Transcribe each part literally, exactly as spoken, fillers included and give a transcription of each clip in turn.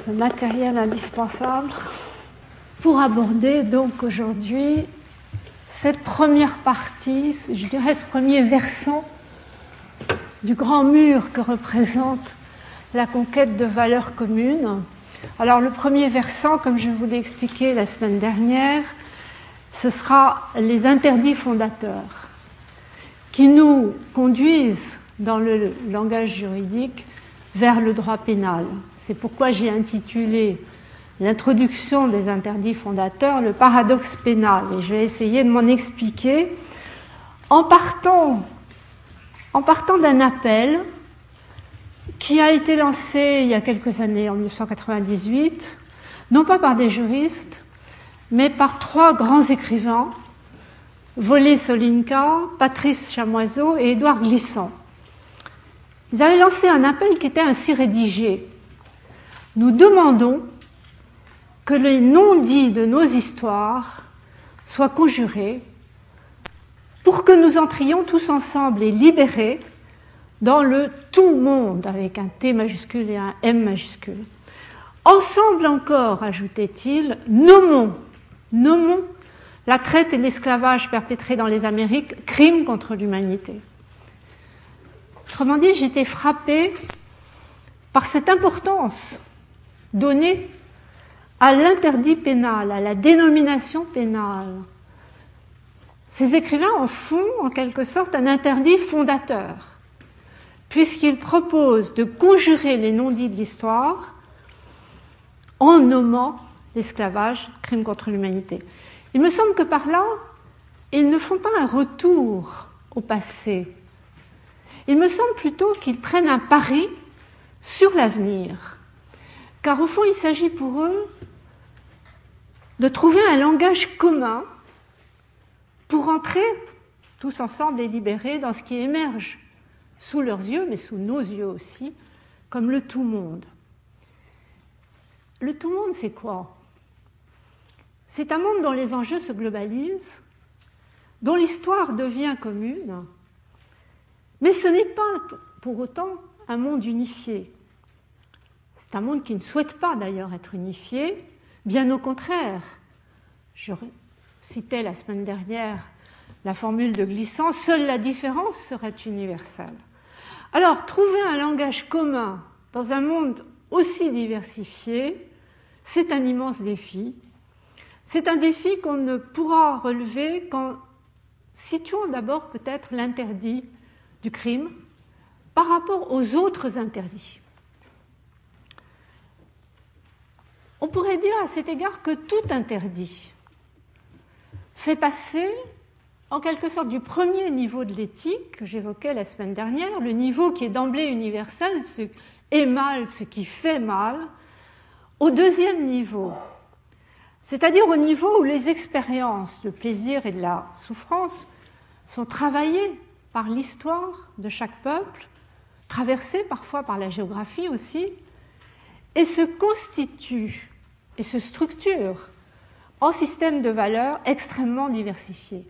le matériel indispensable pour aborder donc aujourd'hui cette première partie, je dirais ce premier versant du grand mur que représente la conquête de valeurs communes. Alors le premier versant, comme je vous l'ai expliqué la semaine dernière, ce sera les interdits fondateurs qui nous conduisent dans le langage juridique vers le droit pénal. C'est pourquoi j'ai intitulé l'introduction des interdits fondateurs le paradoxe pénal. Et je vais essayer de m'en expliquer en partant, en partant d'un appel qui a été lancé il y a quelques années, en mille neuf cent quatre-vingt-dix-huit, non pas par des juristes, mais par trois grands écrivains, Wole Soyinka, Patrice Chamoiseau et Édouard Glissant. Ils avaient lancé un appel qui était ainsi rédigé. Nous demandons que les non-dits de nos histoires soient conjurés pour que nous entrions tous ensemble et libérés dans le tout monde avec un T majuscule et un M majuscule. Ensemble encore, ajoutait-il, nommons, nommons la traite et l'esclavage perpétrés dans les Amériques, crimes contre l'humanité. Autrement dit, j'étais frappée par cette importance donnée à l'interdit pénal, à la dénomination pénale. Ces écrivains en font en quelque sorte un interdit fondateur, puisqu'ils proposent de conjurer les non-dits de l'histoire en nommant l'esclavage, crime contre l'humanité. Il me semble que par là, ils ne font pas un retour au passé. Il me semble plutôt qu'ils prennent un pari sur l'avenir. Car au fond, il s'agit pour eux de trouver un langage commun pour entrer tous ensemble et libérés dans ce qui émerge sous leurs yeux, mais sous nos yeux aussi, comme le tout-monde. Le tout-monde, c'est quoi? C'est un monde dont les enjeux se globalisent, dont l'histoire devient commune, mais ce n'est pas pour autant un monde unifié. C'est un monde qui ne souhaite pas d'ailleurs être unifié, bien au contraire. Je citais la semaine dernière la formule de Glissant, seule la différence serait universelle. Alors, trouver un langage commun dans un monde aussi diversifié, c'est un immense défi. C'est un défi qu'on ne pourra relever qu'en situant d'abord peut-être l'interdit du crime par rapport aux autres interdits. On pourrait dire à cet égard que tout interdit fait passer en quelque sorte du premier niveau de l'éthique que j'évoquais la semaine dernière, le niveau qui est d'emblée universel, ce qui est mal, ce qui fait mal, au deuxième niveau, c'est-à-dire au niveau où les expériences de plaisir et de la souffrance sont travaillées par l'histoire de chaque peuple, traversées parfois par la géographie aussi, et se constituent et se structurent en systèmes de valeurs extrêmement diversifiés.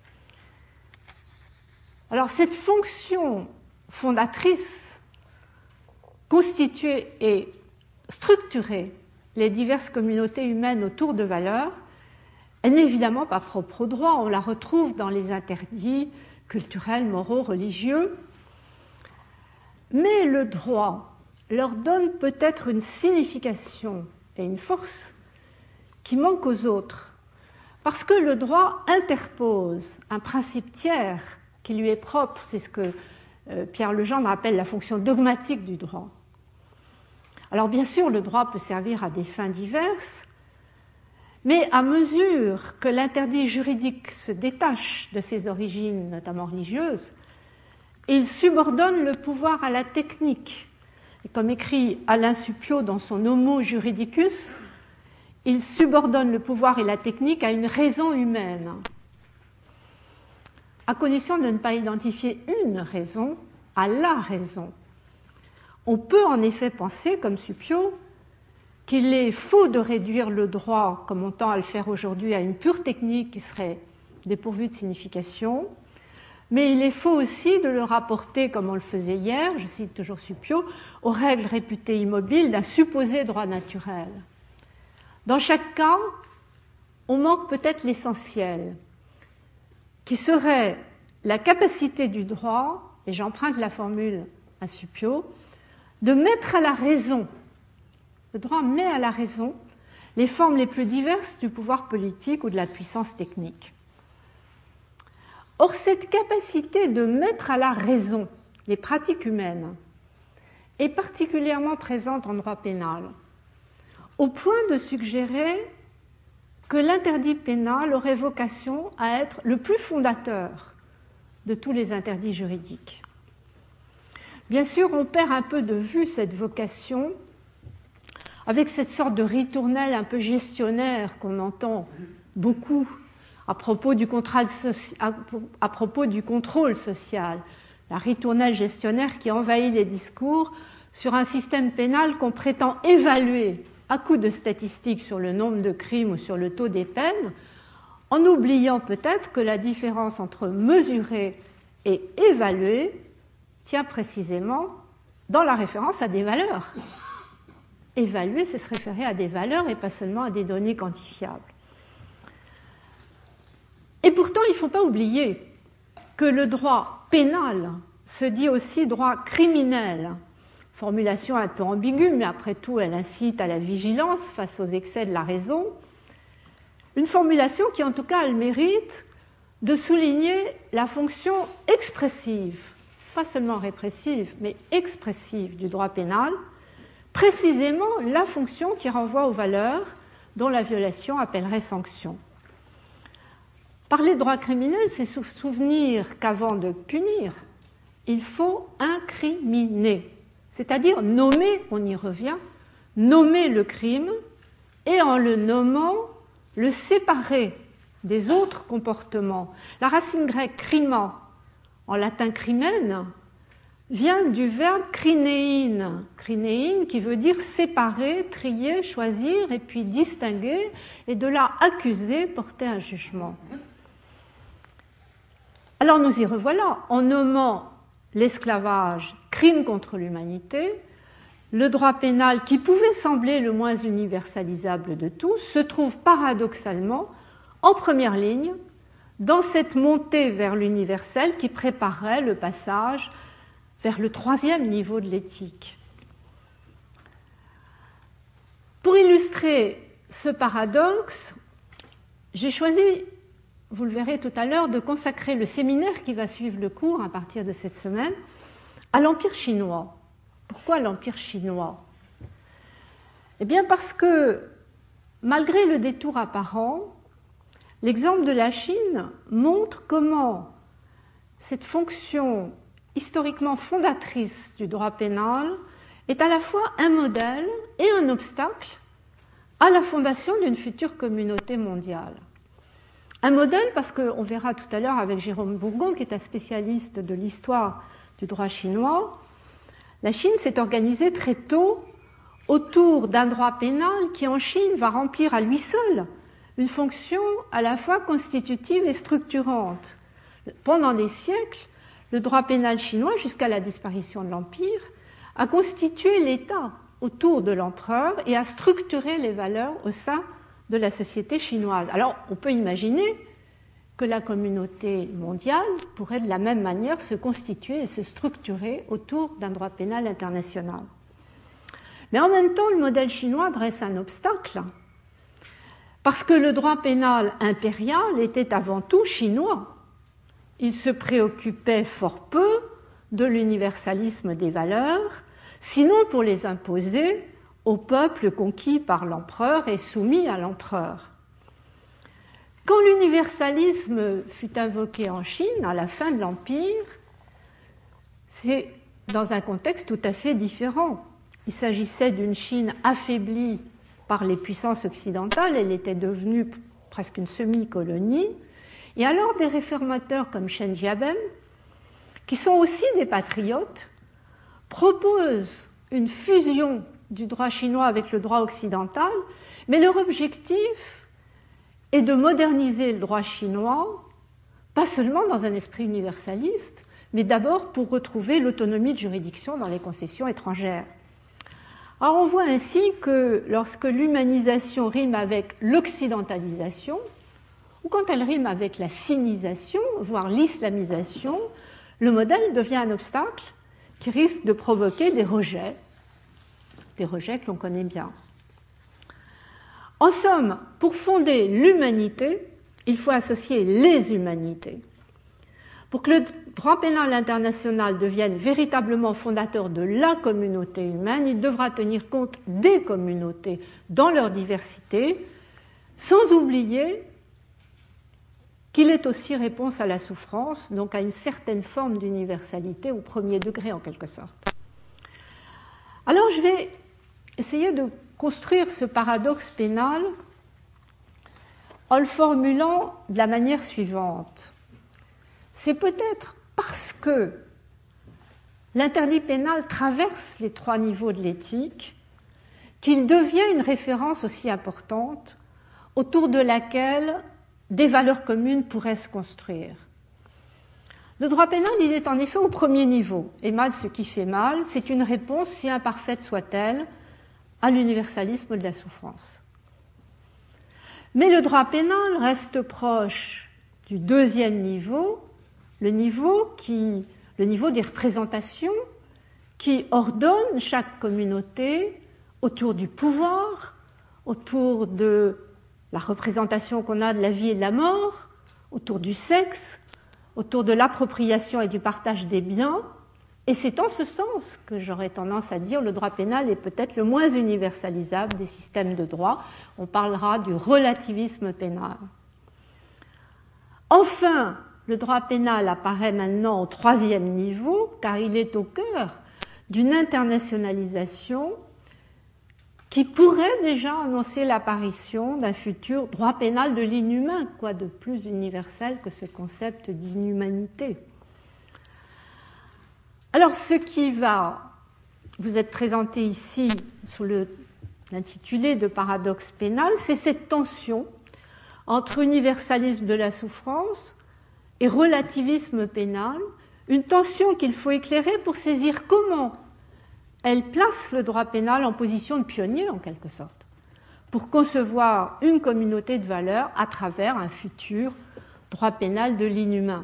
Alors cette fonction fondatrice, constituer et structurer les diverses communautés humaines autour de valeurs, elle n'est évidemment pas propre au droit, on la retrouve dans les interdits culturels, moraux, religieux, mais le droit leur donne peut-être une signification et une force qui manquent aux autres, parce que le droit interpose un principe tiers qui lui est propre, c'est ce que euh, Pierre Legendre appelle la fonction dogmatique du droit. Alors bien sûr, le droit peut servir à des fins diverses, mais à mesure que l'interdit juridique se détache de ses origines, notamment religieuses, il subordonne le pouvoir à la technique. Et comme écrit Alain Suppiot dans son Homo Juridicus, il subordonne le pouvoir et la technique à une raison humaine, à condition de ne pas identifier une raison à la raison. On peut en effet penser, comme Suppiot, qu'il est faux de réduire le droit, comme on tend à le faire aujourd'hui, à une pure technique qui serait dépourvue de signification, mais il est faux aussi de le rapporter, comme on le faisait hier, je cite toujours Suppiot, aux règles réputées immobiles d'un supposé droit naturel. Dans chaque cas, on manque peut-être l'essentiel, qui serait la capacité du droit, et j'emprunte la formule à Suppiot, de mettre à la raison, le droit met à la raison les formes les plus diverses du pouvoir politique ou de la puissance technique. Or, cette capacité de mettre à la raison les pratiques humaines est particulièrement présente en droit pénal, au point de suggérer que l'interdit pénal aurait vocation à être le plus fondateur de tous les interdits juridiques. Bien sûr, on perd un peu de vue cette vocation avec cette sorte de ritournelle un peu gestionnaire qu'on entend beaucoup à propos du, contrat soci... à propos du contrôle social, la ritournelle gestionnaire qui envahit les discours sur un système pénal qu'on prétend évaluer à coup de statistiques sur le nombre de crimes ou sur le taux des peines, en oubliant peut-être que la différence entre mesurer et évaluer tient précisément dans la référence à des valeurs. Évaluer, c'est se référer à des valeurs et pas seulement à des données quantifiables. Et pourtant, il ne faut pas oublier que le droit pénal se dit aussi droit criminel. Formulation un peu ambiguë, mais après tout, elle incite à la vigilance face aux excès de la raison. Une formulation qui, en tout cas, a le mérite de souligner la fonction expressive, pas seulement répressive, mais expressive du droit pénal, précisément la fonction qui renvoie aux valeurs dont la violation appellerait sanction. Parler de droit criminel, c'est se souvenir qu'avant de punir, il faut incriminer, c'est-à-dire nommer, on y revient, nommer le crime et en le nommant, le séparer des autres comportements. La racine grecque crima, en latin crimen, vient du verbe krinein, krinein qui veut dire séparer, trier, choisir et puis distinguer, et de là accuser, porter un jugement. Alors nous y revoilà, en nommant l'esclavage crime contre l'humanité, le droit pénal, qui pouvait sembler le moins universalisable de tous, se trouve paradoxalement en première ligne dans cette montée vers l'universel qui préparait le passage vers le troisième niveau de l'éthique. Pour illustrer ce paradoxe, j'ai choisi, vous le verrez tout à l'heure, de consacrer le séminaire qui va suivre le cours à partir de cette semaine à l'Empire chinois. Pourquoi l'Empire chinois? Eh bien parce que, malgré le détour apparent, l'exemple de la Chine montre comment cette fonction historiquement fondatrice du droit pénal est à la fois un modèle et un obstacle à la fondation d'une future communauté mondiale. Un modèle parce qu'on verra tout à l'heure avec Jérôme Bourgon, qui est un spécialiste de l'histoire du droit chinois, la Chine s'est organisée très tôt autour d'un droit pénal qui, en Chine, va remplir à lui seul une fonction à la fois constitutive et structurante. Pendant des siècles, le droit pénal chinois, jusqu'à la disparition de l'Empire, a constitué l'État autour de l'empereur et a structuré les valeurs au sein de la société chinoise. Alors, on peut imaginer que la communauté mondiale pourrait de la même manière se constituer et se structurer autour d'un droit pénal international. Mais en même temps, le modèle chinois dresse un obstacle, parce que le droit pénal impérial était avant tout chinois. Il se préoccupait fort peu de l'universalisme des valeurs, sinon pour les imposer au peuple conquis par l'empereur et soumis à l'empereur. Quand l'universalisme fut invoqué en Chine, à la fin de l'Empire, c'est dans un contexte tout à fait différent. Il s'agissait d'une Chine affaiblie par les puissances occidentales, elle était devenue presque une semi-colonie, et alors des réformateurs comme Chen Jiabin, qui sont aussi des patriotes, proposent une fusion du droit chinois avec le droit occidental, mais leur objectif est de moderniser le droit chinois pas seulement dans un esprit universaliste, mais d'abord pour retrouver l'autonomie de juridiction dans les concessions étrangères. Alors on voit ainsi que lorsque l'humanisation rime avec l'occidentalisation, ou quand elle rime avec la sinisation, voire l'islamisation, le modèle devient un obstacle qui risque de provoquer des rejets, des rejets que l'on connaît bien. En somme, pour fonder l'humanité, il faut associer les humanités. Pour que le droit pénal international devienne véritablement fondateur de la communauté humaine, il devra tenir compte des communautés dans leur diversité, sans oublier qu'il est aussi réponse à la souffrance, donc à une certaine forme d'universalité au premier degré en quelque sorte. Alors je vais essayer de construire ce paradoxe pénal en le formulant de la manière suivante. C'est peut-être parce que l'interdit pénal traverse les trois niveaux de l'éthique qu'il devient une référence aussi importante autour de laquelle des valeurs communes pourraient se construire. Le droit pénal, il est en effet au premier niveau, et mal ce qui fait mal, c'est une réponse, si imparfaite soit-elle, à l'universalisme de la souffrance. Mais le droit pénal reste proche du deuxième niveau, le niveau, qui, le niveau des représentations qui ordonnent chaque communauté autour du pouvoir, autour de la représentation qu'on a de la vie et de la mort, autour du sexe, autour de l'appropriation et du partage des biens. Et c'est en ce sens que j'aurais tendance à dire le droit pénal est peut-être le moins universalisable des systèmes de droit. On parlera du relativisme pénal. Enfin, le droit pénal apparaît maintenant au troisième niveau, car il est au cœur d'une internationalisation qui pourrait déjà annoncer l'apparition d'un futur droit pénal de l'inhumain, quoi de plus universel que ce concept d'inhumanité. Alors, ce qui va vous être présenté ici sous l'intitulé de paradoxe pénal, c'est cette tension entre universalisme de la souffrance et relativisme pénal, une tension qu'il faut éclairer pour saisir comment elle place le droit pénal en position de pionnier, en quelque sorte, pour concevoir une communauté de valeurs à travers un futur droit pénal de l'inhumain.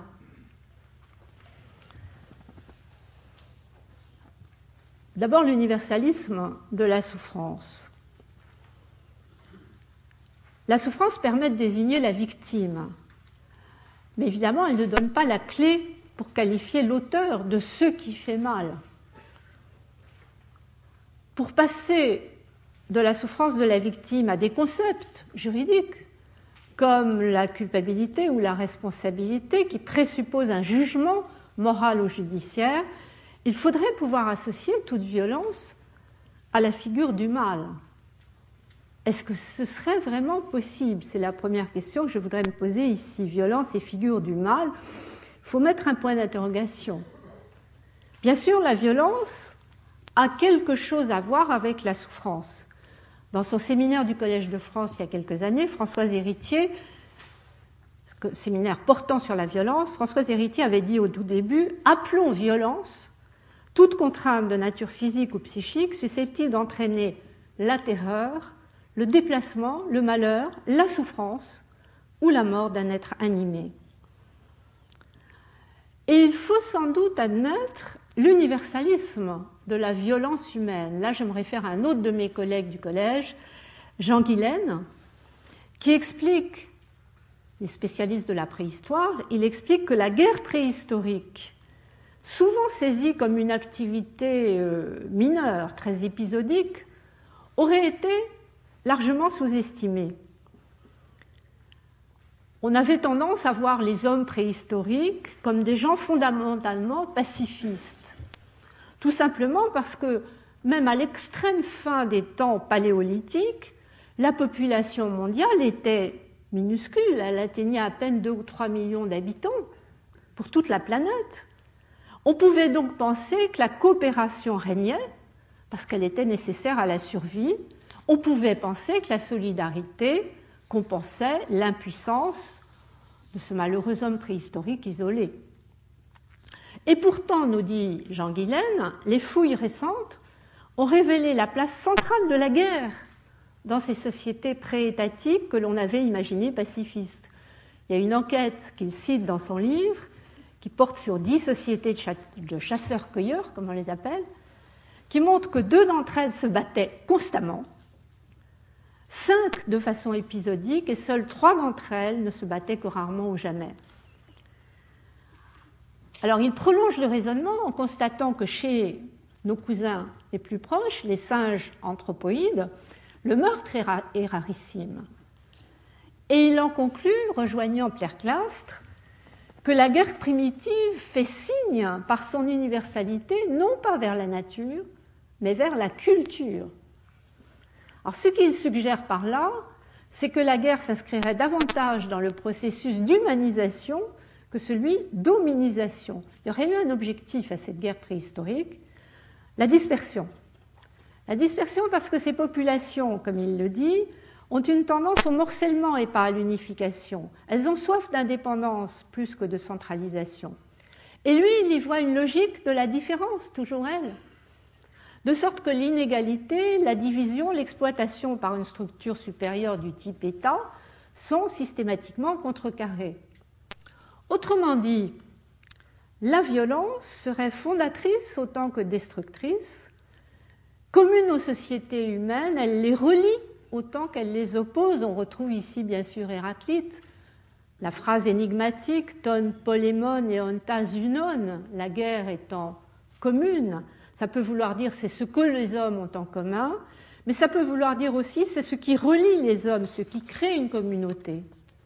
D'abord, l'universalisme de la souffrance. La souffrance permet de désigner la victime, mais évidemment, elle ne donne pas la clé pour qualifier l'auteur de ce qui fait mal. Pour passer de la souffrance de la victime à des concepts juridiques, comme la culpabilité ou la responsabilité, qui présupposent un jugement moral ou judiciaire, il faudrait pouvoir associer toute violence à la figure du mal. Est-ce que ce serait vraiment possible? C'est la première question que je voudrais me poser ici. Violence et figure du mal, il faut mettre un point d'interrogation. Bien sûr, la violence a quelque chose à voir avec la souffrance. Dans son séminaire du Collège de France il y a quelques années, Françoise Héritier, séminaire portant sur la violence, Françoise Héritier avait dit au tout début « Appelons violence toute contrainte de nature physique ou psychique susceptible d'entraîner la terreur, le déplacement, le malheur, la souffrance ou la mort d'un être animé. » Et il faut sans doute admettre l'universalisme de la violence humaine. Là, je me réfère à un autre de mes collègues du collège, Jean Guilaine, qui explique, les spécialistes de la préhistoire, il explique que la guerre préhistorique, souvent saisie comme une activité mineure, très épisodique, aurait été largement sous-estimée. On avait tendance à voir les hommes préhistoriques comme des gens fondamentalement pacifistes. Tout simplement parce que, même à l'extrême fin des temps paléolithiques, la population mondiale était minuscule, elle atteignait à peine deux ou trois millions d'habitants pour toute la planète. On pouvait donc penser que la coopération régnait, parce qu'elle était nécessaire à la survie. On pouvait penser que la solidarité compensait l'impuissance de ce malheureux homme préhistorique isolé. Et pourtant, nous dit Jean Guilaine, les fouilles récentes ont révélé la place centrale de la guerre dans ces sociétés pré-étatiques que l'on avait imaginées pacifistes. Il y a une enquête qu'il cite dans son livre, qui porte sur dix sociétés de chasseurs-cueilleurs, comme on les appelle, qui montre que deux d'entre elles se battaient constamment, cinq de façon épisodique, et seules trois d'entre elles ne se battaient que rarement ou jamais. Alors il prolonge le raisonnement en constatant que chez nos cousins les plus proches, les singes anthropoïdes, le meurtre est rarissime. Et il en conclut, rejoignant Pierre Clastres, que la guerre primitive fait signe par son universalité, non pas vers la nature, mais vers la culture. Alors ce qu'il suggère par là, c'est que la guerre s'inscrirait davantage dans le processus d'humanisation que celui d'hominisation. Il y aurait eu un objectif à cette guerre préhistorique, la dispersion. La dispersion parce que ces populations, comme il le dit, ont une tendance au morcellement et pas à l'unification. Elles ont soif d'indépendance plus que de centralisation. Et lui, il y voit une logique de la différence, toujours elle. De sorte que l'inégalité, la division, l'exploitation par une structure supérieure du type État sont systématiquement contrecarrées. Autrement dit, la violence serait fondatrice autant que destructrice. Commune aux sociétés humaines, elle les relie autant qu'elle les oppose. On retrouve ici bien sûr Héraclite, la phrase énigmatique ton polémon et ontas unon, la guerre étant commune. Ça peut vouloir dire c'est ce que les hommes ont en commun, mais ça peut vouloir dire aussi c'est ce qui relie les hommes, ce qui crée une communauté.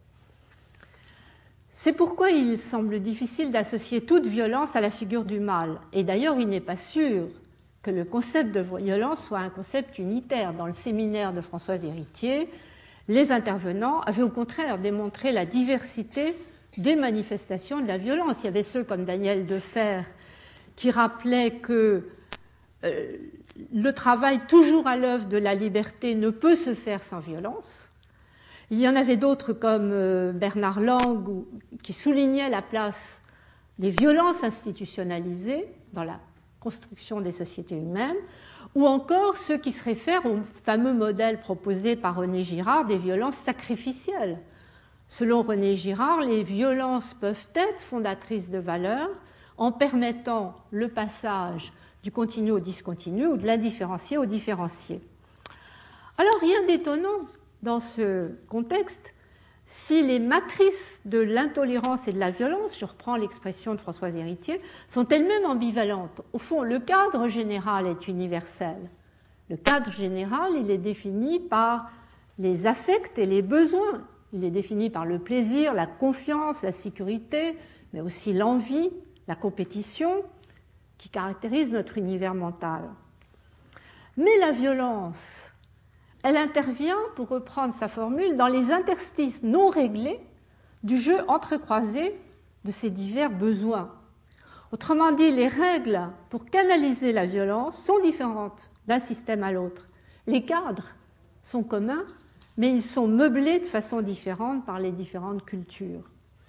C'est pourquoi il semble difficile d'associer toute violence à la figure du mal. Et d'ailleurs, il n'est pas sûr que le concept de violence soit un concept unitaire. Dans le séminaire de Françoise Héritier, les intervenants avaient au contraire démontré la diversité des manifestations de la violence. Il y avait ceux comme Daniel Defer qui rappelaient que euh, le travail toujours à l'œuvre de la liberté ne peut se faire sans violence. Il y en avait d'autres comme euh, Bernard Lang qui soulignaient la place des violences institutionnalisées dans la construction des sociétés humaines, ou encore ceux qui se réfèrent au fameux modèle proposé par René Girard des violences sacrificielles. Selon René Girard, les violences peuvent être fondatrices de valeurs en permettant le passage du continu au discontinu ou de l'indifférencié au différencié. Alors rien d'étonnant dans ce contexte si les matrices de l'intolérance et de la violence, je reprends l'expression de Françoise Héritier, sont elles-mêmes ambivalentes. Au fond, le cadre général est universel. Le cadre général, il est défini par les affects et les besoins. Il est défini par le plaisir, la confiance, la sécurité, mais aussi l'envie, la compétition, qui caractérisent notre univers mental. Mais la violence, elle intervient, pour reprendre sa formule, dans les interstices non réglés du jeu entrecroisé de ces divers besoins. Autrement dit, les règles pour canaliser la violence sont différentes d'un système à l'autre. Les cadres sont communs, mais ils sont meublés de façon différente par les différentes cultures.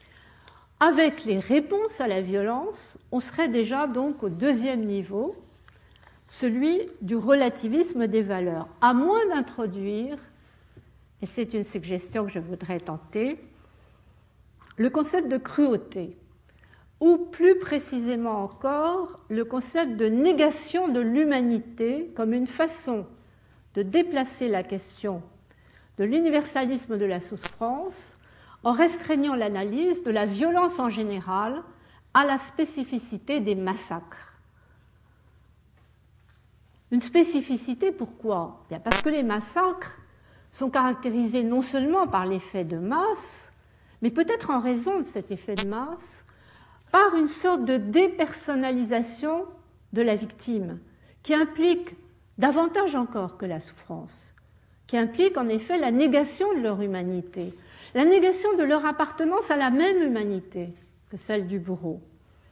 Avec les réponses à la violence, on serait déjà donc au deuxième niveau, celui du relativisme des valeurs, à moins d'introduire, et c'est une suggestion que je voudrais tenter, le concept de cruauté, ou plus précisément encore, le concept de négation de l'humanité comme une façon de déplacer la question de l'universalisme de la souffrance en restreignant l'analyse de la violence en général à la spécificité des massacres. Une spécificité, pourquoi ? Bien parce que les massacres sont caractérisés non seulement par l'effet de masse, mais peut-être en raison de cet effet de masse, par une sorte de dépersonnalisation de la victime, qui implique davantage encore que la souffrance, qui implique en effet la négation de leur humanité, la négation de leur appartenance à la même humanité que celle du bourreau.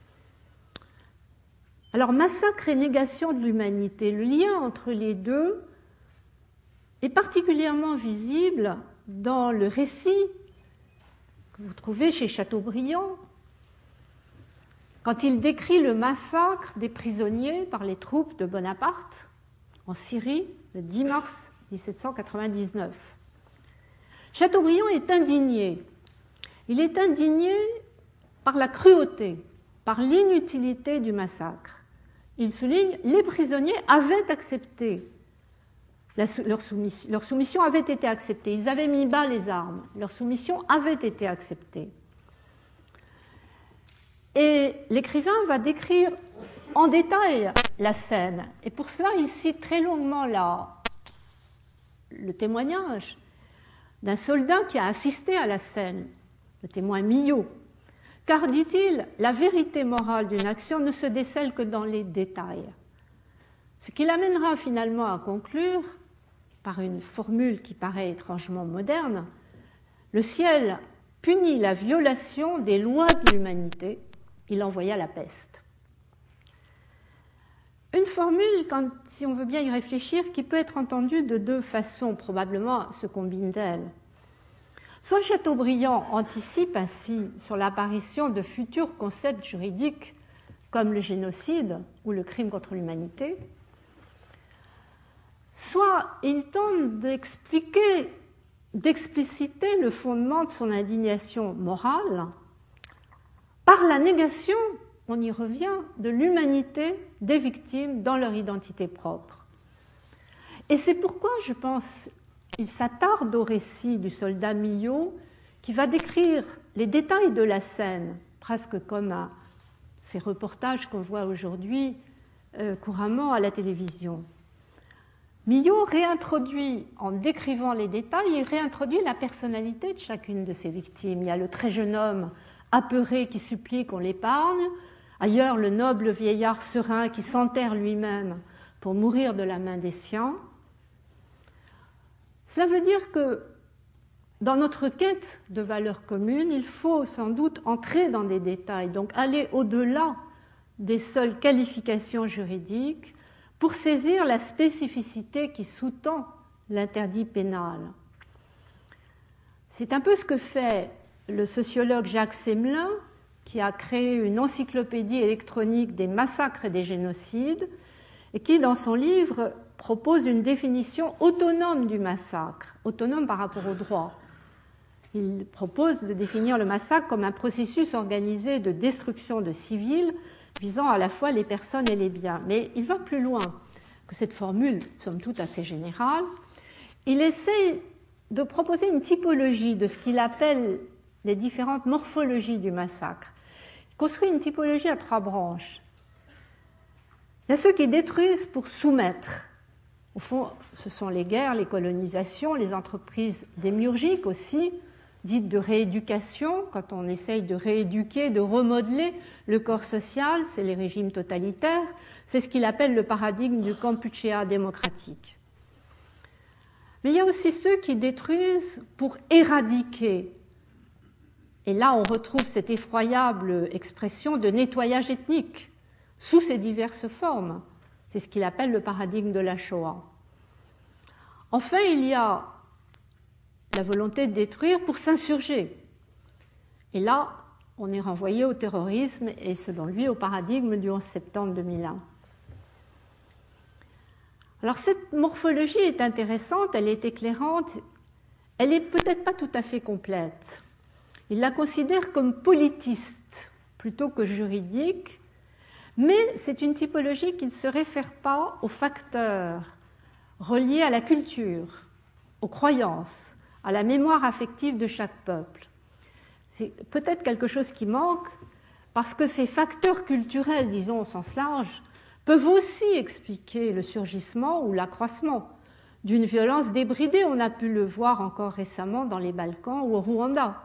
Alors, massacre et négation de l'humanité, le lien entre les deux est particulièrement visible dans le récit que vous trouvez chez Chateaubriand, quand il décrit le massacre des prisonniers par les troupes de Bonaparte en Syrie le dix mars mille sept cent quatre-vingt-dix-neuf. Chateaubriand est indigné. Il est indigné par la cruauté, par l'inutilité du massacre. Il souligne les prisonniers avaient accepté, la, leur, soumission, leur soumission avait été acceptée, ils avaient mis bas les armes, leur soumission avait été acceptée. Et l'écrivain va décrire en détail la scène. Et pour cela, il cite très longuement là le témoignage d'un soldat qui a assisté à la scène, le témoin Millot. Car, dit-il, la vérité morale d'une action ne se décèle que dans les détails. Ce qui l'amènera finalement à conclure, par une formule qui paraît étrangement moderne, le ciel punit la violation des lois de l'humanité, il envoya la peste. Une formule, quand, si on veut bien y réfléchir, qui peut être entendue de deux façons, probablement se combinent-elles. Soit Chateaubriand anticipe ainsi sur l'apparition de futurs concepts juridiques comme le génocide ou le crime contre l'humanité, soit il tente d'expliquer, d'expliciter le fondement de son indignation morale par la négation, on y revient, de l'humanité des victimes dans leur identité propre. Et c'est pourquoi, je pense, il s'attarde au récit du soldat Millot, qui va décrire les détails de la scène, presque comme à ces reportages qu'on voit aujourd'hui euh, couramment à la télévision. Millot réintroduit, en décrivant les détails, il réintroduit la personnalité de chacune de ses victimes. Il y a le très jeune homme apeuré qui supplie qu'on l'épargne, ailleurs le noble vieillard serein qui s'enterre lui-même pour mourir de la main des siens. Cela veut dire que dans notre quête de valeurs communes, il faut sans doute entrer dans des détails, donc aller au-delà des seules qualifications juridiques pour saisir la spécificité qui sous-tend l'interdit pénal. C'est un peu ce que fait le sociologue Jacques Semelin, qui a créé une encyclopédie électronique des massacres et des génocides, et qui, dans son livre, propose une définition autonome du massacre, autonome par rapport au droit. Il propose de définir le massacre comme un processus organisé de destruction de civils visant à la fois les personnes et les biens. Mais il va plus loin que cette formule, somme toute assez générale. Il essaie de proposer une typologie de ce qu'il appelle les différentes morphologies du massacre. Il construit une typologie à trois branches. Il y a ceux qui détruisent pour soumettre. Au fond, ce sont les guerres, les colonisations, les entreprises démiurgiques aussi, dites de rééducation, quand on essaye de rééduquer, de remodeler le corps social, c'est les régimes totalitaires, c'est ce qu'il appelle le paradigme du Kampuchéa démocratique. Mais il y a aussi ceux qui détruisent pour éradiquer. Et là, on retrouve cette effroyable expression de nettoyage ethnique sous ses diverses formes. C'est ce qu'il appelle le paradigme de la Shoah. Enfin, il y a la volonté de détruire pour s'insurger. Et là, on est renvoyé au terrorisme et, selon lui, au paradigme du onze septembre deux mille un. Alors, cette morphologie est intéressante, elle est éclairante, elle n'est peut-être pas tout à fait complète. Il la considère comme politiste plutôt que juridique, mais c'est une typologie qui ne se réfère pas aux facteurs reliés à la culture, aux croyances, à la mémoire affective de chaque peuple. C'est peut-être quelque chose qui manque, parce que ces facteurs culturels, disons au sens large, peuvent aussi expliquer le surgissement ou l'accroissement d'une violence débridée. On a pu le voir encore récemment dans les Balkans ou au Rwanda.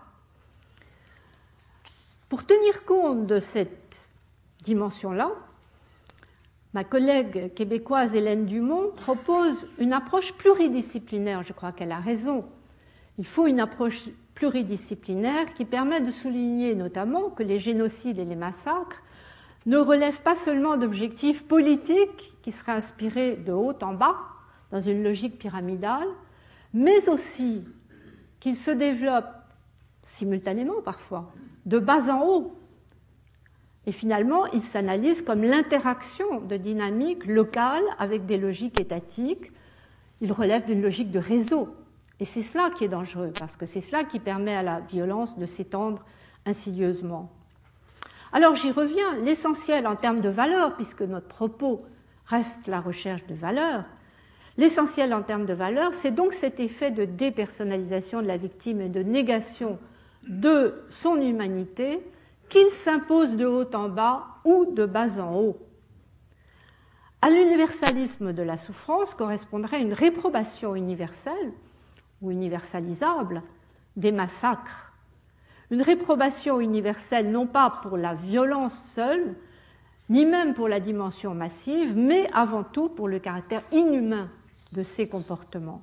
Pour tenir compte de cette dimension-là, ma collègue québécoise Hélène Dumont propose une approche pluridisciplinaire. Je crois qu'elle a raison. Il faut une approche pluridisciplinaire qui permet de souligner notamment que les génocides et les massacres ne relèvent pas seulement d'objectifs politiques qui seraient inspirés de haut en bas, dans une logique pyramidale, mais aussi qu'ils se développent simultanément parfois, de bas en haut. Et finalement, il s'analyse comme l'interaction de dynamiques locales avec des logiques étatiques. Il relève d'une logique de réseau. Et c'est cela qui est dangereux, parce que c'est cela qui permet à la violence de s'étendre insidieusement. Alors j'y reviens, l'essentiel en termes de valeur, puisque notre propos reste la recherche de valeur, l'essentiel en termes de valeur, c'est donc cet effet de dépersonnalisation de la victime et de négation de son humanité qu'il s'impose de haut en bas ou de bas en haut. À l'universalisme de la souffrance correspondrait une réprobation universelle ou universalisable des massacres. Une réprobation universelle non pas pour la violence seule, ni même pour la dimension massive, mais avant tout pour le caractère inhumain de ces comportements.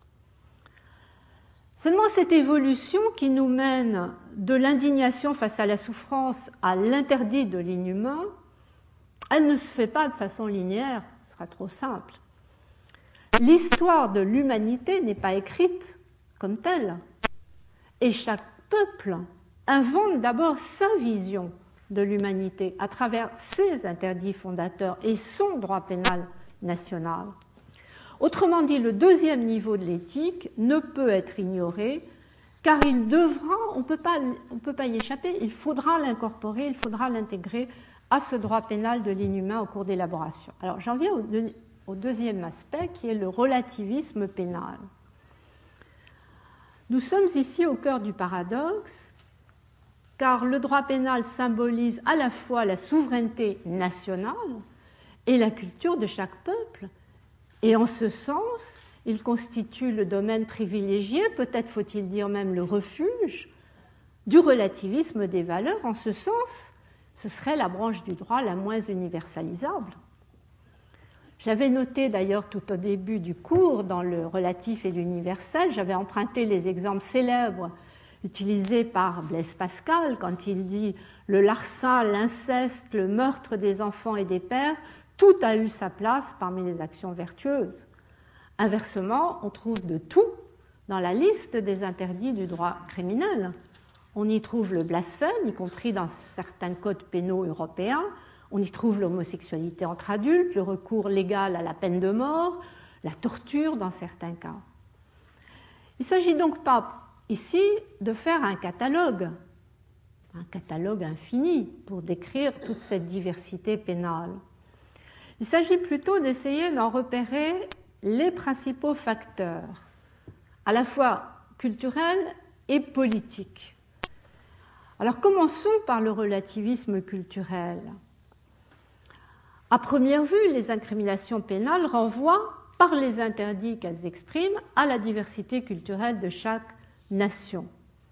Seulement cette évolution qui nous mène de l'indignation face à la souffrance à l'interdit de l'inhumain, elle ne se fait pas de façon linéaire, ce sera trop simple. L'histoire de l'humanité n'est pas écrite comme telle, et chaque peuple invente d'abord sa vision de l'humanité à travers ses interdits fondateurs et son droit pénal national. Autrement dit, le deuxième niveau de l'éthique ne peut être ignoré, car il devra, on peut pas, on peut pas y échapper, il faudra l'incorporer, il faudra l'intégrer à ce droit pénal de l'inhumain au cours d'élaboration. Alors j'en viens au, deux, au deuxième aspect, qui est le relativisme pénal. Nous sommes ici au cœur du paradoxe, car le droit pénal symbolise à la fois la souveraineté nationale et la culture de chaque peuple, et en ce sens, il constitue le domaine privilégié, peut-être faut-il dire même le refuge, du relativisme des valeurs. En ce sens, ce serait la branche du droit la moins universalisable. Je l'avais noté d'ailleurs tout au début du cours, dans le relatif et l'universel, j'avais emprunté les exemples célèbres utilisés par Blaise Pascal quand il dit « le larcin, l'inceste, le meurtre des enfants et des pères, tout a eu sa place parmi les actions vertueuses ». Inversement, on trouve de tout dans la liste des interdits du droit criminel. On y trouve le blasphème, y compris dans certains codes pénaux européens. On y trouve l'homosexualité entre adultes, le recours légal à la peine de mort, la torture dans certains cas. Il ne s'agit donc pas ici de faire un catalogue, un catalogue infini pour décrire toute cette diversité pénale. Il s'agit plutôt d'essayer d'en repérer les principaux facteurs, à la fois culturels et politiques. Alors commençons par le relativisme culturel. À première vue, les incriminations pénales renvoient, par les interdits qu'elles expriment, à la diversité culturelle de chaque nation.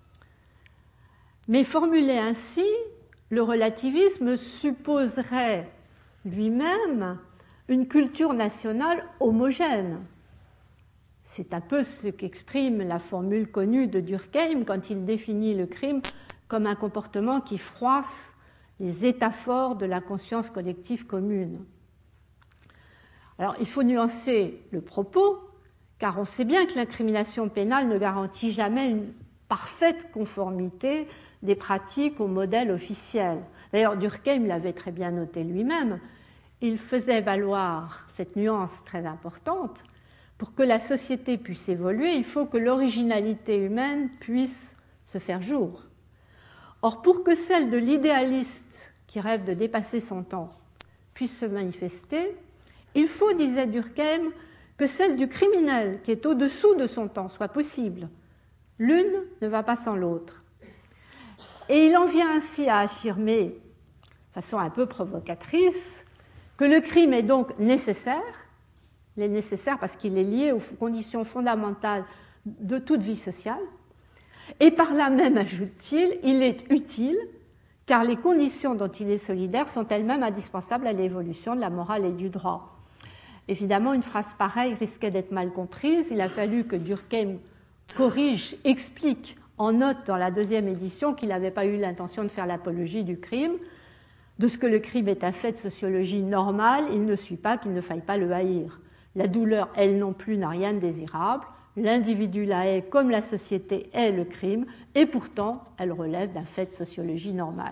Mais formulé ainsi, le relativisme supposerait lui-même une culture nationale homogène. C'est un peu ce qu'exprime la formule connue de Durkheim quand il définit le crime comme un comportement qui froisse les états forts de la conscience collective commune. Alors, il faut nuancer le propos, car on sait bien que l'incrimination pénale ne garantit jamais une parfaite conformité des pratiques au modèle officiel. D'ailleurs, Durkheim l'avait très bien noté lui-même. Il faisait valoir cette nuance très importante. Pour que la société puisse évoluer, il faut que l'originalité humaine puisse se faire jour. Or, pour que celle de l'idéaliste qui rêve de dépasser son temps puisse se manifester, il faut, disait Durkheim, que celle du criminel qui est au-dessous de son temps soit possible. L'une ne va pas sans l'autre. Et il en vient ainsi à affirmer, de façon un peu provocatrice, que le crime est donc nécessaire. Il est nécessaire parce qu'il est lié aux conditions fondamentales de toute vie sociale. Et par là même, ajoute-t-il, il est utile car les conditions dont il est solidaire sont elles-mêmes indispensables à l'évolution de la morale et du droit. Évidemment, une phrase pareille risquait d'être mal comprise. Il a fallu que Durkheim corrige, explique en note dans la deuxième édition qu'il n'avait pas eu l'intention de faire l'apologie du crime. De ce que le crime est un fait de sociologie normale, il ne suit pas qu'il ne faille pas le haïr. La douleur, elle non plus, n'a rien de désirable. l'individu la hait comme la société hait le crime, et pourtant elle relève d'un fait de sociologie normale.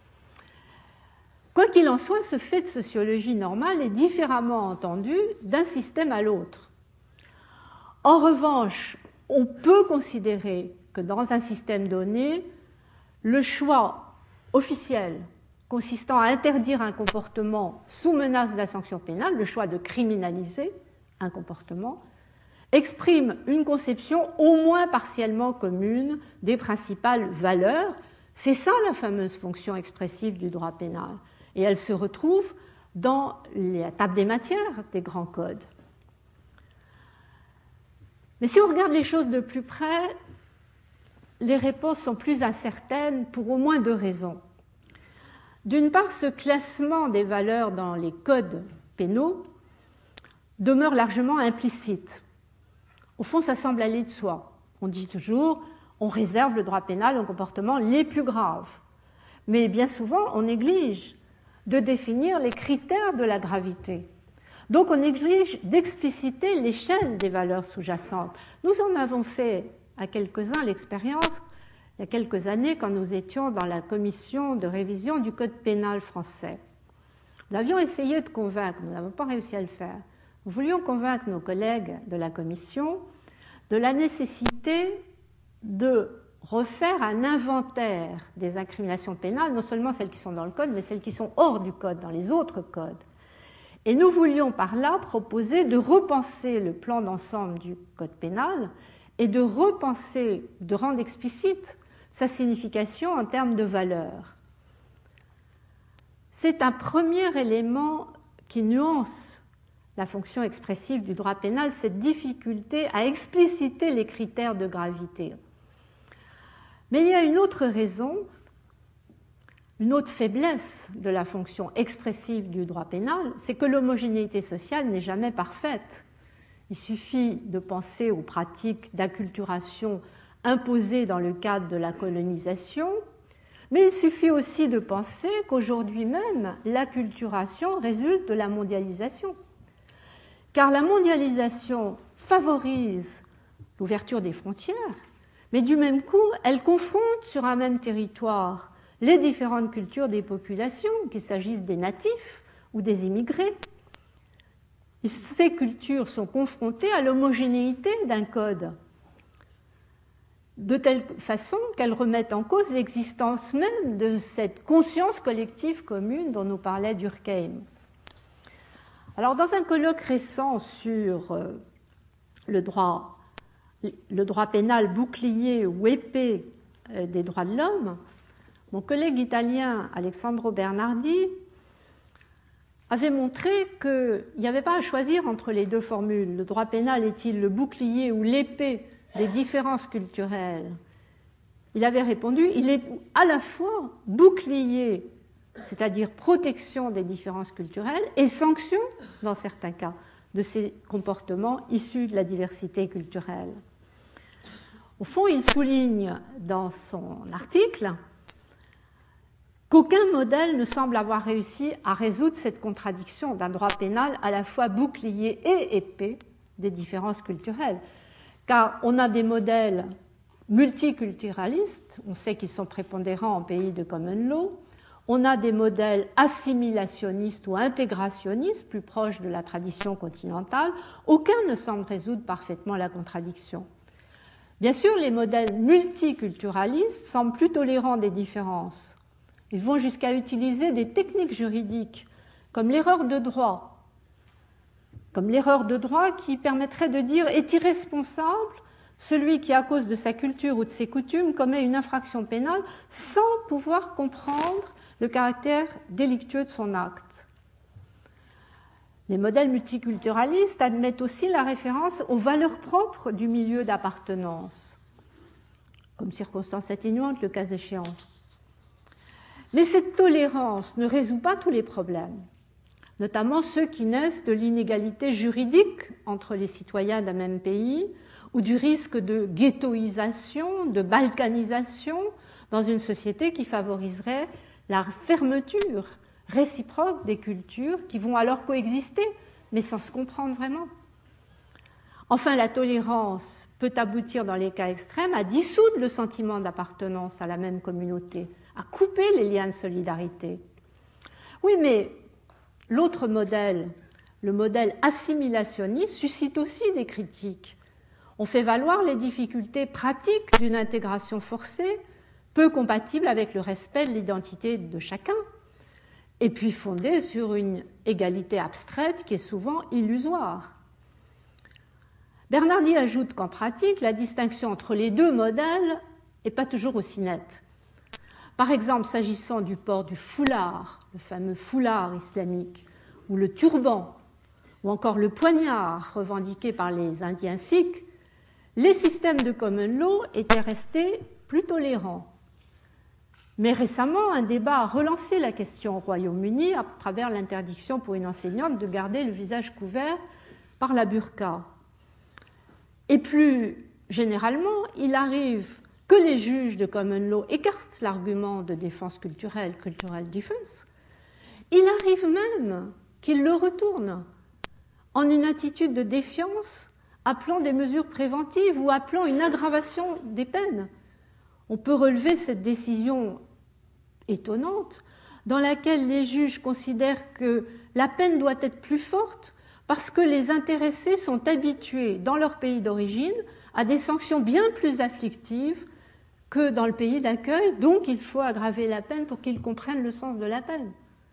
Quoi qu'il en soit, ce fait de sociologie normale est différemment entendu d'un système à l'autre. En revanche, on peut considérer que dans un système donné, le choix officiel consistant à interdire un comportement sous menace de la sanction pénale, le choix de criminaliser un comportement, exprime une conception au moins partiellement commune des principales valeurs. C'est ça la fameuse fonction expressive du droit pénal. Et elle se retrouve dans la table des matières des grands codes. Mais si on regarde les choses de plus près, les réponses sont plus incertaines pour au moins deux raisons. D'une part, ce classement des valeurs dans les codes pénaux demeure largement implicite. Au fond, ça semble aller de soi. On dit toujours, on réserve le droit pénal aux comportements les plus graves. Mais bien souvent, on néglige de définir les critères de la gravité. Donc, on néglige d'expliciter l'échelle des valeurs sous-jacentes. Nous en avons fait à quelques-uns l'expérience il y a quelques années quand nous étions dans la commission de révision du Code pénal français. Nous avions essayé de convaincre, nous n'avons pas réussi à le faire, nous voulions convaincre nos collègues de la commission de la nécessité de refaire un inventaire des incriminations pénales, non seulement celles qui sont dans le Code, mais celles qui sont hors du Code, dans les autres codes. Et nous voulions par là proposer de repenser le plan d'ensemble du Code pénal et de repenser, de rendre explicite sa signification en termes de valeur. C'est un premier élément qui nuance la fonction expressive du droit pénal, cette difficulté à expliciter les critères de gravité. Mais il y a une autre raison, une autre faiblesse de la fonction expressive du droit pénal, c'est que l'homogénéité sociale n'est jamais parfaite. Il suffit de penser aux pratiques d'acculturation imposées dans le cadre de la colonisation, mais il suffit aussi de penser qu'aujourd'hui même, l'acculturation résulte de la mondialisation. Car la mondialisation favorise l'ouverture des frontières, mais du même coup, elle confronte sur un même territoire les différentes cultures des populations, qu'il s'agisse des natifs ou des immigrés. Et ces cultures sont confrontées à l'homogénéité d'un code, de telle façon qu'elles remettent en cause l'existence même de cette conscience collective commune dont nous parlait Durkheim. Alors, dans un colloque récent sur le droit, le droit pénal bouclier ou épée des droits de l'homme, mon collègue italien Alessandro Bernardi avait montré qu'il n'y avait pas à choisir entre les deux formules. Le droit pénal est-il le bouclier ou l'épée des différences culturelles? Il avait répondu, il est à la fois bouclier, c'est-à-dire protection des différences culturelles, et sanction, dans certains cas, de ces comportements issus de la diversité culturelle. Au fond, il souligne dans son article qu'aucun modèle ne semble avoir réussi à résoudre cette contradiction d'un droit pénal à la fois bouclier et épée des différences culturelles. Car on a des modèles multiculturalistes, on sait qu'ils sont prépondérants en pays de common law, on a des modèles assimilationnistes ou intégrationnistes, plus proches de la tradition continentale, aucun ne semble résoudre parfaitement la contradiction. Bien sûr, les modèles multiculturalistes semblent plus tolérants des différences. Ils vont jusqu'à utiliser des techniques juridiques comme l'erreur de droit, comme l'erreur de droit qui permettrait de dire est irresponsable celui qui, à cause de sa culture ou de ses coutumes, commet une infraction pénale sans pouvoir comprendre le caractère délictueux de son acte. Les modèles multiculturalistes admettent aussi la référence aux valeurs propres du milieu d'appartenance, comme circonstance atténuante le cas échéant. Mais cette tolérance ne résout pas tous les problèmes, notamment ceux qui naissent de l'inégalité juridique entre les citoyens d'un même pays ou du risque de ghettoisation, de balkanisation dans une société qui favoriserait la fermeture réciproque des cultures qui vont alors coexister, mais sans se comprendre vraiment. Enfin, la tolérance peut aboutir dans les cas extrêmes à dissoudre le sentiment d'appartenance à la même communauté, à couper les liens de solidarité. Oui, mais l'autre modèle, le modèle assimilationniste, suscite aussi des critiques. On fait valoir les difficultés pratiques d'une intégration forcée, peu compatible avec le respect de l'identité de chacun, et puis fondée sur une égalité abstraite qui est souvent illusoire. Bernardi ajoute qu'en pratique, la distinction entre les deux modèles n'est pas toujours aussi nette. Par exemple, s'agissant du port du foulard, le fameux foulard islamique, ou le turban, ou encore le poignard revendiqué par les Indiens sikhs, les systèmes de common law étaient restés plus tolérants. Mais récemment, un débat a relancé la question au Royaume-Uni à travers l'interdiction pour une enseignante de garder le visage couvert par la burqa. Et plus généralement, il arrive que les juges de common law écartent l'argument de défense culturelle, cultural defense. Il arrive même qu'ils le retournent en une attitude de défiance, appelant des mesures préventives ou appelant une aggravation des peines. On peut relever cette décision étonnante dans laquelle les juges considèrent que la peine doit être plus forte parce que les intéressés sont habitués dans leur pays d'origine à des sanctions bien plus afflictives que dans le pays d'accueil, donc il faut aggraver la peine pour qu'ils comprennent le sens de la peine.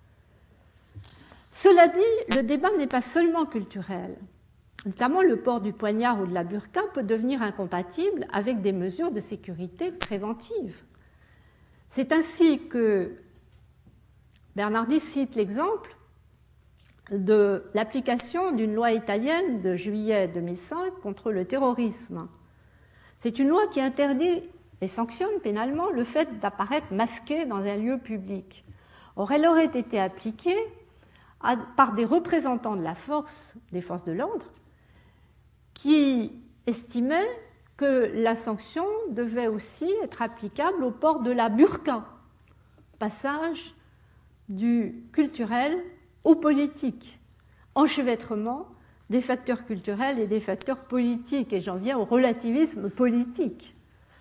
Cela dit, le débat n'est pas seulement culturel. Notamment le port du poignard ou de la burqa peut devenir incompatible avec des mesures de sécurité préventives. C'est ainsi que Bernardi cite l'exemple de l'application d'une loi italienne de juillet deux mille cinq contre le terrorisme. C'est une loi qui interdit et sanctionne pénalement le fait d'apparaître masqué dans un lieu public. Or, elle aurait été appliquée à, par des représentants de la force, des forces de l'ordre, qui estimaient que la sanction devait aussi être applicable au port de la burqa, passage du culturel au politique, enchevêtrement des facteurs culturels et des facteurs politiques, et j'en viens au relativisme politique.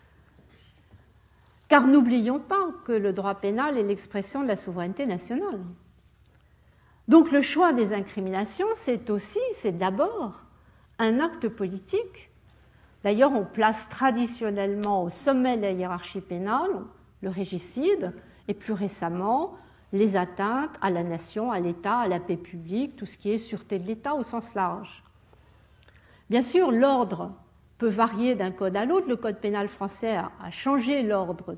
Car n'oublions pas que le droit pénal est l'expression de la souveraineté nationale. Donc le choix des incriminations, c'est aussi, c'est d'abord un acte politique. D'ailleurs, on place traditionnellement au sommet de la hiérarchie pénale le régicide et plus récemment les atteintes à la nation, à l'État, à la paix publique, tout ce qui est sûreté de l'État au sens large. Bien sûr, l'ordre peut varier d'un code à l'autre. Le code pénal français a changé l'ordre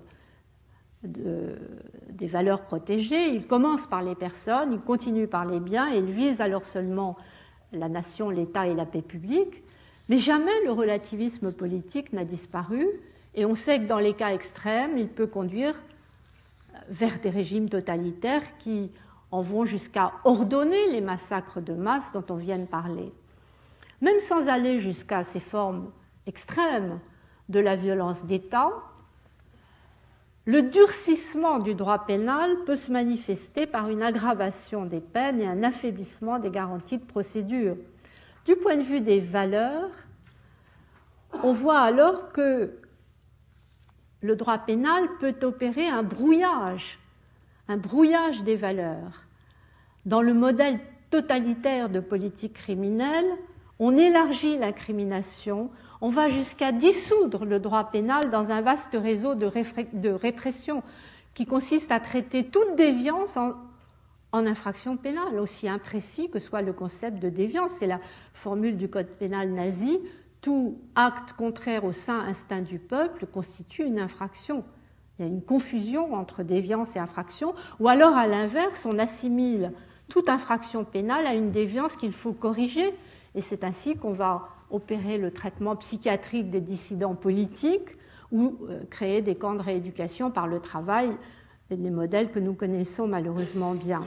de, des valeurs protégées. Il commence par les personnes, il continue par les biens et il vise alors seulement la nation, l'État et la paix publique. Mais jamais le relativisme politique n'a disparu et on sait que dans les cas extrêmes, il peut conduire vers des régimes totalitaires qui en vont jusqu'à ordonner les massacres de masse dont on vient de parler. Même sans aller jusqu'à ces formes extrêmes de la violence d'État, le durcissement du droit pénal peut se manifester par une aggravation des peines et un affaiblissement des garanties de procédure. Du point de vue des valeurs, on voit alors que le droit pénal peut opérer un brouillage, un brouillage des valeurs. Dans le modèle totalitaire de politique criminelle, on élargit l'incrimination, on va jusqu'à dissoudre le droit pénal dans un vaste réseau de, de répression qui consiste à traiter toute déviance en, en infraction pénale, aussi imprécis que soit le concept de déviance. C'est la formule du code pénal nazi. Tout acte contraire au sain instinct du peuple constitue une infraction. Il y a une confusion entre déviance et infraction, ou alors à l'inverse, on assimile toute infraction pénale à une déviance qu'il faut corriger, et c'est ainsi qu'on va opérer le traitement psychiatrique des dissidents politiques ou créer des camps de rééducation par le travail, des modèles que nous connaissons malheureusement bien.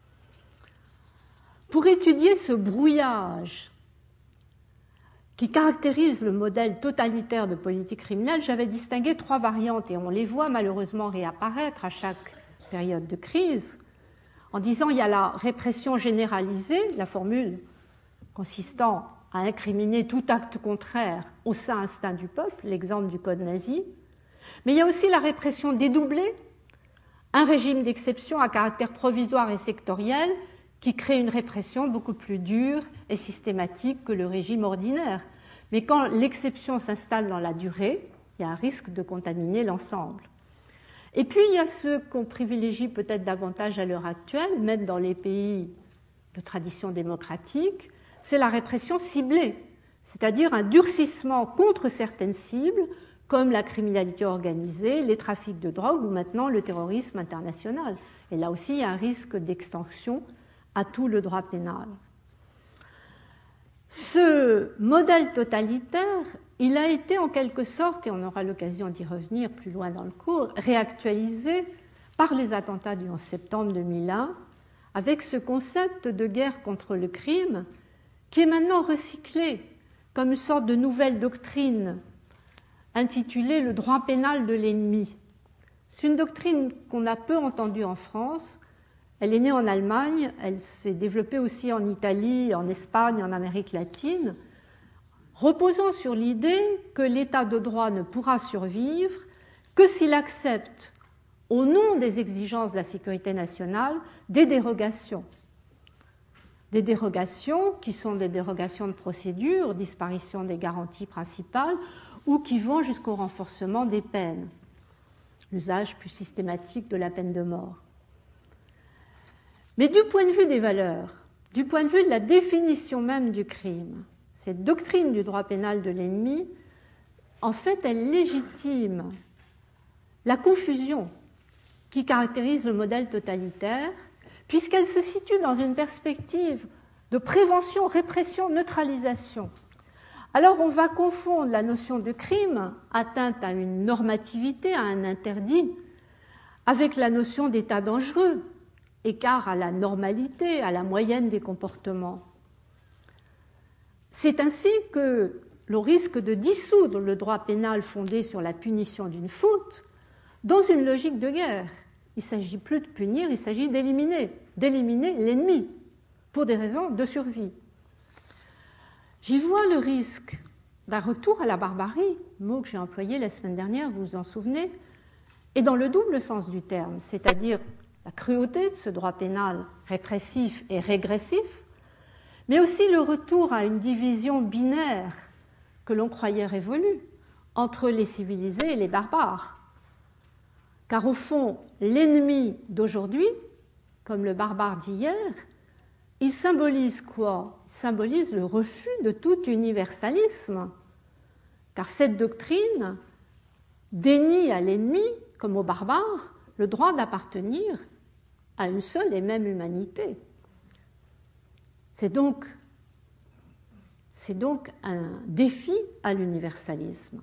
Pour étudier ce brouillage qui caractérise le modèle totalitaire de politique criminelle, j'avais distingué trois variantes et on les voit malheureusement réapparaître à chaque période de crise en disant il y a la répression généralisée, la formule consistant à incriminer tout acte contraire au sein instinct du peuple, l'exemple du code nazi, mais il y a aussi la répression dédoublée, un régime d'exception à caractère provisoire et sectoriel qui crée une répression beaucoup plus dure et systématique que le régime ordinaire. Mais quand l'exception s'installe dans la durée, il y a un risque de contaminer l'ensemble. Et puis il y a ce qu'on privilégie peut-être davantage à l'heure actuelle, même dans les pays de tradition démocratique, c'est la répression ciblée, c'est-à-dire un durcissement contre certaines cibles, comme la criminalité organisée, les trafics de drogue ou maintenant le terrorisme international. Et là aussi, il y a un risque d'extension à tout le droit pénal. Ce modèle totalitaire, il a été en quelque sorte, et on aura l'occasion d'y revenir plus loin dans le cours, réactualisé par les attentats du onze septembre deux mille un, avec ce concept de guerre contre le crime qui est maintenant recyclé comme une sorte de nouvelle doctrine intitulée « Le droit pénal de l'ennemi ». C'est une doctrine qu'on a peu entendue en France. Elle est née en Allemagne, elle s'est développée aussi en Italie, en Espagne, en Amérique latine, reposant sur l'idée que l'état de droit ne pourra survivre que s'il accepte, au nom des exigences de la sécurité nationale, des dérogations. Des dérogations qui sont des dérogations de procédure, disparition des garanties principales, ou qui vont jusqu'au renforcement des peines, l'usage plus systématique de la peine de mort. Mais du point de vue des valeurs, du point de vue de la définition même du crime, cette doctrine du droit pénal de l'ennemi, en fait, elle légitime la confusion qui caractérise le modèle totalitaire, puisqu'elle se situe dans une perspective de prévention, répression, neutralisation. Alors on va confondre la notion de crime, atteinte à une normativité, à un interdit, avec la notion d'état dangereux, écart à la normalité, à la moyenne des comportements. C'est ainsi que l'on risque de dissoudre le droit pénal fondé sur la punition d'une faute dans une logique de guerre. Il ne s'agit plus de punir, il s'agit d'éliminer, d'éliminer l'ennemi pour des raisons de survie. J'y vois le risque d'un retour à la barbarie, mot que j'ai employé la semaine dernière, vous vous en souvenez, et dans le double sens du terme, c'est-à-dire la cruauté de ce droit pénal répressif et régressif, mais aussi le retour à une division binaire que l'on croyait révolue entre les civilisés et les barbares. Car au fond, l'ennemi d'aujourd'hui, comme le barbare d'hier, il symbolise quoi? Il symbolise le refus de tout universalisme, car cette doctrine dénie à l'ennemi, comme au barbare, le droit d'appartenir à une seule et même humanité. C'est donc, c'est donc un défi à l'universalisme.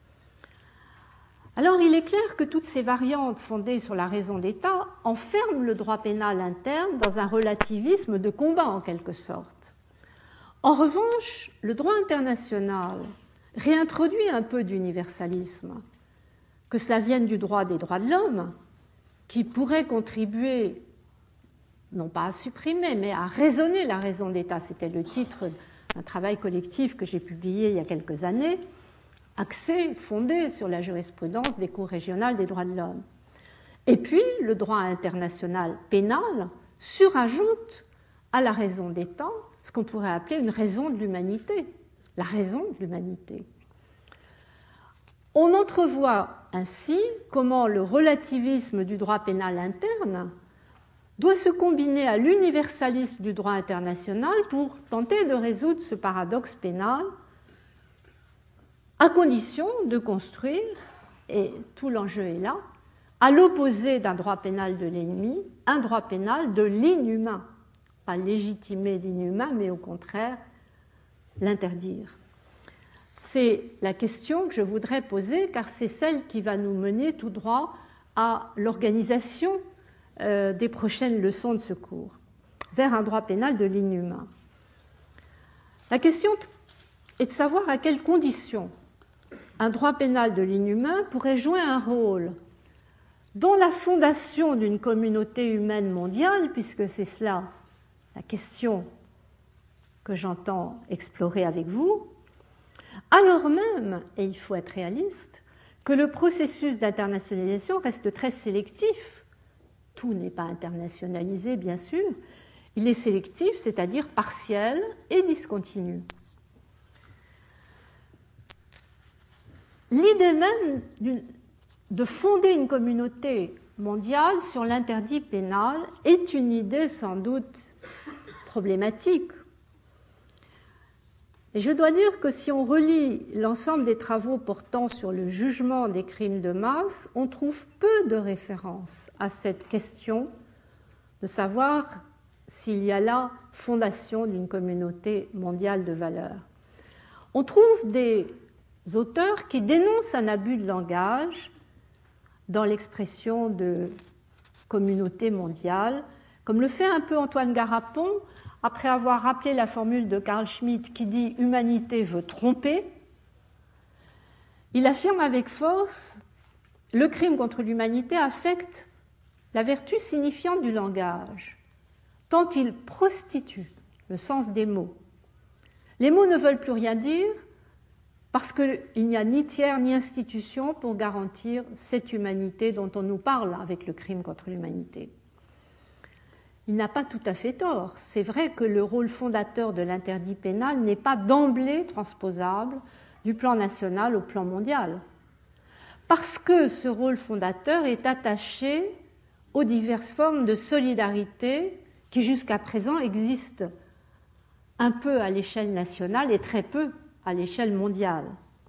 Alors il est clair que toutes ces variantes fondées sur la raison d'État enferment le droit pénal interne dans un relativisme de combat en quelque sorte. En revanche, le droit international réintroduit un peu d'universalisme, que cela vienne du droit des droits de l'homme, qui pourrait contribuer, non pas à supprimer, mais à raisonner la raison d'État. C'était le titre d'un travail collectif que j'ai publié il y a quelques années, axé, fondé sur la jurisprudence des cours régionales des droits de l'homme. Et puis, le droit international pénal surajoute à la raison d'État ce qu'on pourrait appeler une raison de l'humanité, la raison de l'humanité. On entrevoit ainsi comment le relativisme du droit pénal interne doit se combiner à l'universalisme du droit international pour tenter de résoudre ce paradoxe pénal, à condition de construire, et tout l'enjeu est là, à l'opposé d'un droit pénal de l'ennemi, un droit pénal de l'inhumain. Pas légitimer l'inhumain, mais au contraire l'interdire. C'est la question que je voudrais poser, car c'est celle qui va nous mener tout droit à l'organisation euh, des prochaines leçons de ce cours, vers un droit pénal de l'inhumain. La question est de savoir à quelles conditions un droit pénal de l'inhumain pourrait jouer un rôle dans la fondation d'une communauté humaine mondiale, puisque c'est cela la question que j'entends explorer avec vous, alors même, et il faut être réaliste, que le processus d'internationalisation reste très sélectif. Tout n'est pas internationalisé, bien sûr. Il est sélectif, c'est-à-dire partiel et discontinu. L'idée même de fonder une communauté mondiale sur l'interdit pénal est une idée sans doute problématique. Et je dois dire que si on relit l'ensemble des travaux portant sur le jugement des crimes de masse, on trouve peu de références à cette question de savoir s'il y a là fondation d'une communauté mondiale de valeurs. On trouve des auteurs qui dénoncent un abus de langage dans l'expression de communauté mondiale, comme le fait un peu Antoine Garapon, après avoir rappelé la formule de Carl Schmitt qui dit « humanité veut tromper », il affirme avec force « le crime contre l'humanité affecte la vertu signifiante du langage, tant il prostitue le sens des mots. Les mots ne veulent plus rien dire parce qu'il n'y a ni tiers ni institution pour garantir cette humanité dont on nous parle avec le crime contre l'humanité. » Il n'a pas tout à fait tort. C'est vrai que le rôle fondateur de l'interdit pénal n'est pas d'emblée transposable du plan national au plan mondial, parce que ce rôle fondateur est attaché aux diverses formes de solidarité qui jusqu'à présent existent un peu à l'échelle nationale et très peu à l'échelle mondiale.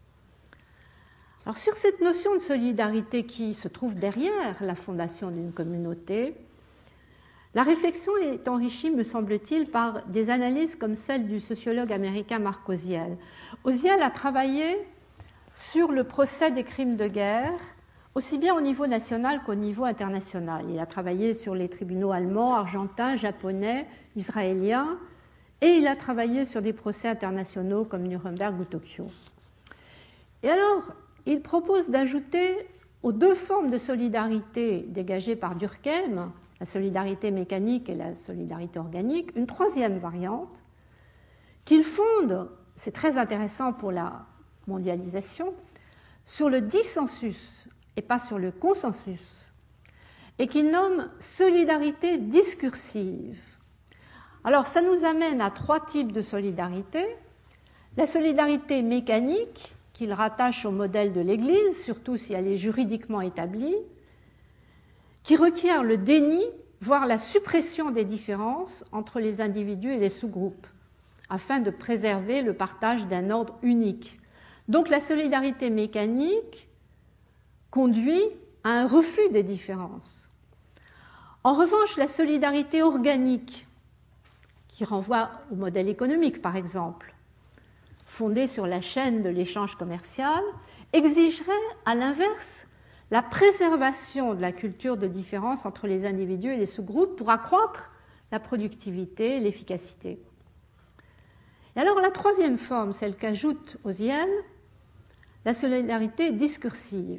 Alors, sur cette notion de solidarité qui se trouve derrière la fondation d'une communauté, la réflexion est enrichie, me semble-t-il, par des analyses comme celle du sociologue américain Marc Oziel. Oziel a travaillé sur le procès des crimes de guerre, aussi bien au niveau national qu'au niveau international. Il a travaillé sur les tribunaux allemands, argentins, japonais, israéliens, et il a travaillé sur des procès internationaux comme Nuremberg ou Tokyo. Et alors, il propose d'ajouter aux deux formes de solidarité dégagées par Durkheim, la solidarité mécanique et la solidarité organique, une troisième variante qu'il fonde, c'est très intéressant pour la mondialisation, sur le dissensus et pas sur le consensus, et qu'il nomme solidarité discursive. Alors ça nous amène à trois types de solidarité. La solidarité mécanique, qu'il rattache au modèle de l'Église, surtout si elle est juridiquement établie, qui requiert le déni, voire la suppression des différences entre les individus et les sous-groupes, afin de préserver le partage d'un ordre unique. Donc la solidarité mécanique conduit à un refus des différences. En revanche, la solidarité organique, qui renvoie au modèle économique par exemple, fondée sur la chaîne de l'échange commercial, exigerait à l'inverse la préservation de la culture de différence entre les individus et les sous-groupes pour accroître la productivité et l'efficacité. Et alors la troisième forme, celle qu'ajoute Oziel, la solidarité discursive,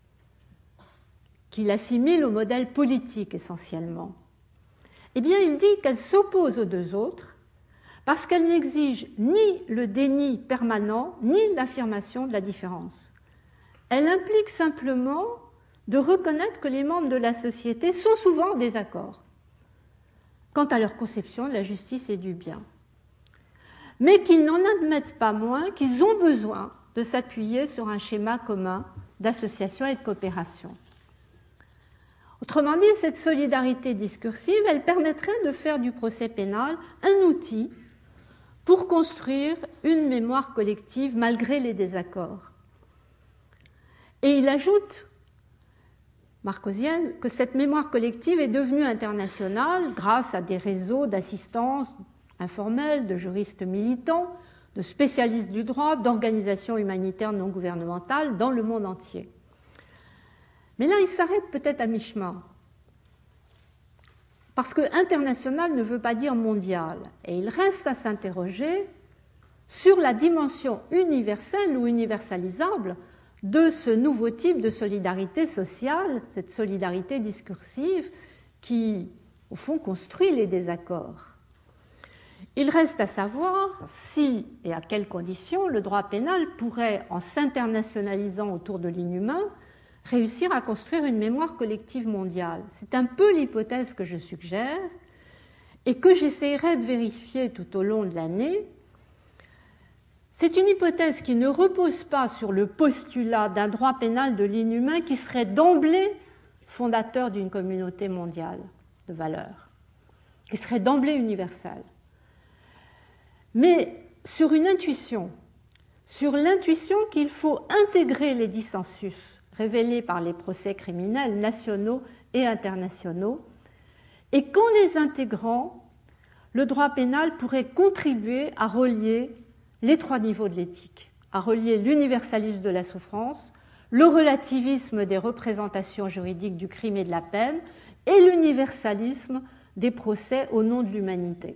qu'il assimile au modèle politique essentiellement. Eh bien, il dit qu'elle s'oppose aux deux autres parce qu'elle n'exige ni le déni permanent, ni l'affirmation de la différence. Elle implique simplement de reconnaître que les membres de la société sont souvent en désaccord quant à leur conception de la justice et du bien, mais qu'ils n'en admettent pas moins qu'ils ont besoin de s'appuyer sur un schéma commun d'association et de coopération. Autrement dit, cette solidarité discursive, elle permettrait de faire du procès pénal un outil pour construire une mémoire collective malgré les désaccords. Et il ajoute, Marc Oziel, que cette mémoire collective est devenue internationale grâce à des réseaux d'assistance informelle, de juristes militants, de spécialistes du droit, d'organisations humanitaires non gouvernementales dans le monde entier. Mais là, il s'arrête peut-être à mi-chemin, parce que international ne veut pas dire mondial, et il reste à s'interroger sur la dimension universelle ou universalisable de ce nouveau type de solidarité sociale, cette solidarité discursive qui, au fond, construit les désaccords. Il reste à savoir si et à quelles conditions le droit pénal pourrait, en s'internationalisant autour de l'inhumain, réussir à construire une mémoire collective mondiale. C'est un peu l'hypothèse que je suggère et que j'essaierai de vérifier tout au long de l'année. C'est une hypothèse qui ne repose pas sur le postulat d'un droit pénal de l'inhumain qui serait d'emblée fondateur d'une communauté mondiale de valeurs, qui serait d'emblée universelle, mais sur une intuition, sur l'intuition qu'il faut intégrer les dissensus révélés par les procès criminels nationaux et internationaux, et qu'en les intégrant, le droit pénal pourrait contribuer à relier les trois niveaux de l'éthique, à relier l'universalisme de la souffrance, le relativisme des représentations juridiques du crime et de la peine, et l'universalisme des procès au nom de l'humanité.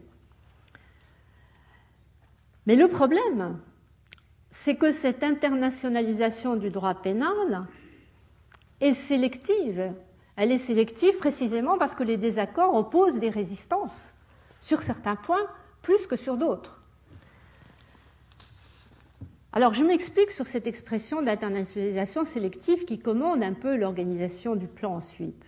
Mais le problème, c'est que cette internationalisation du droit pénal est sélective. Elle est sélective précisément parce que les désaccords opposent des résistances, sur certains points plus que sur d'autres. Alors, je m'explique sur cette expression d'internationalisation sélective qui commande un peu l'organisation du plan ensuite.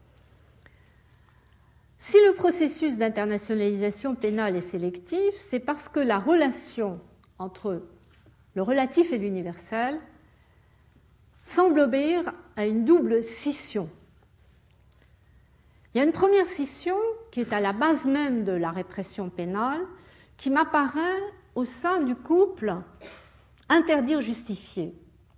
Si le processus d'internationalisation pénale est sélectif, c'est parce que la relation entre le relatif et l'universel semble obéir à une double scission. Il y a une première scission qui est à la base même de la répression pénale, qui m'apparaît au sein du couple interdire justifier.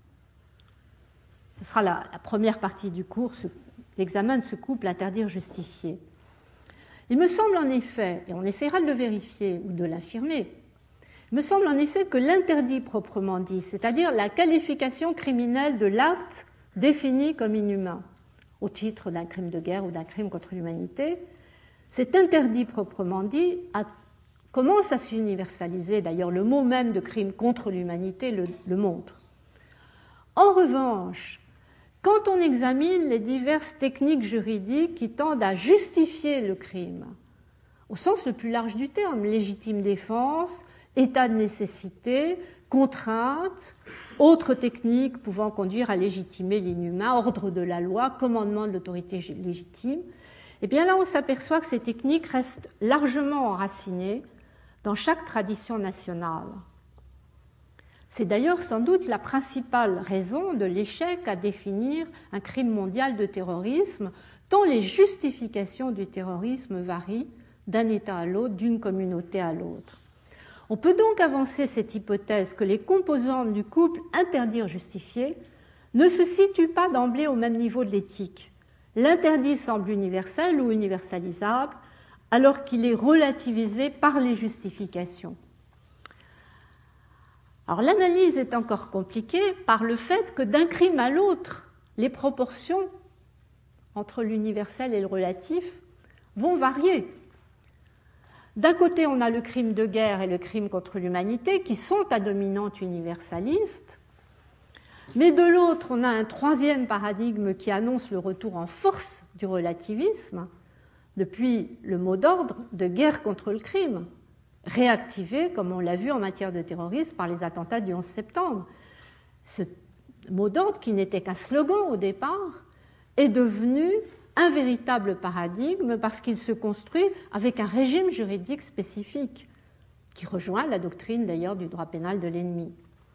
Ce sera la, la première partie du cours, ce, l'examen de ce couple interdire justifier. Il me semble en effet, et on essaiera de le vérifier ou de l'affirmer, il me semble en effet que l'interdit proprement dit, c'est-à-dire la qualification criminelle de l'acte défini comme inhumain, au titre d'un crime de guerre ou d'un crime contre l'humanité, cet interdit proprement dit a, commence à s'universaliser. D'ailleurs, le mot même de crime contre l'humanité le, le montre. En revanche, quand on examine les diverses techniques juridiques qui tendent à justifier le crime, au sens le plus large du terme, légitime défense, état de nécessité, contrainte, autres techniques pouvant conduire à légitimer l'inhumain, ordre de la loi, commandement de l'autorité légitime, et bien là on s'aperçoit que ces techniques restent largement enracinées dans chaque tradition nationale. C'est d'ailleurs sans doute la principale raison de l'échec à définir un crime mondial de terrorisme, tant les justifications du terrorisme varient d'un État à l'autre, d'une communauté à l'autre. On peut donc avancer cette hypothèse que les composantes du couple interdire-justifier ne se situent pas d'emblée au même niveau de l'éthique. L'interdit semble universel ou universalisable, alors qu'il est relativisé par les justifications. Alors l'analyse est encore compliquée par le fait que d'un crime à l'autre, les proportions entre l'universel et le relatif vont varier. D'un côté, on a le crime de guerre et le crime contre l'humanité qui sont à dominante universaliste, mais de l'autre, on a un troisième paradigme qui annonce le retour en force du relativisme, depuis le mot d'ordre de guerre contre le crime, réactivé, comme on l'a vu en matière de terrorisme, par les attentats du onze septembre. Ce mot d'ordre, qui n'était qu'un slogan au départ, est devenu un véritable paradigme parce qu'il se construit avec un régime juridique spécifique, qui rejoint la doctrine d'ailleurs du droit pénal de l'ennemi.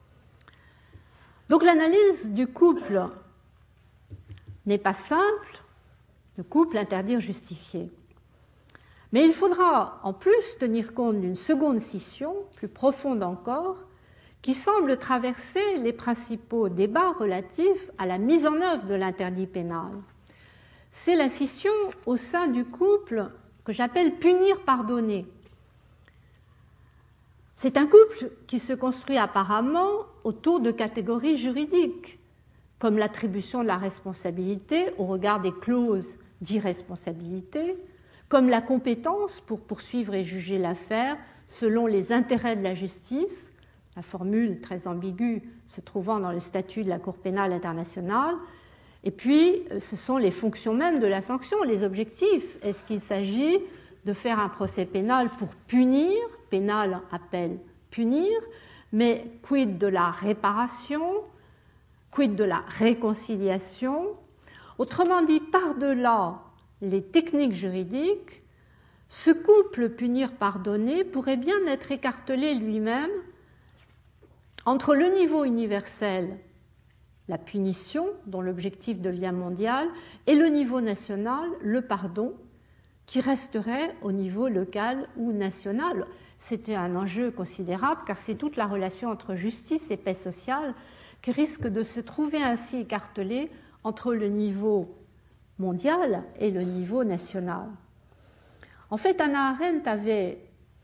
Donc l'analyse du couple n'est pas simple, le couple interdire-justifier. Mais il faudra en plus tenir compte d'une seconde scission, plus profonde encore, qui semble traverser les principaux débats relatifs à la mise en œuvre de l'interdit pénal. C'est la scission au sein du couple que j'appelle punir-pardonner. C'est un couple qui se construit apparemment autour de catégories juridiques, comme l'attribution de la responsabilité au regard des clauses d'irresponsabilité, comme la compétence pour poursuivre et juger l'affaire selon les intérêts de la justice, la formule très ambiguë se trouvant dans le statut de la Cour pénale internationale. Et puis, ce sont les fonctions mêmes de la sanction, les objectifs. Est-ce qu'il s'agit de faire un procès pénal pour punir, pénale appelle punir, mais quid de la réparation, quid de la réconciliation? Autrement dit, par-delà les techniques juridiques, ce couple punir-pardonner pourrait bien être écartelé lui-même entre le niveau universel, la punition, dont l'objectif devient mondial, et le niveau national, le pardon, qui resterait au niveau local ou national. C'était un enjeu considérable, car c'est toute la relation entre justice et paix sociale qui risque de se trouver ainsi écartelée entre le niveau mondial et le niveau national. En fait, Hannah Arendt avait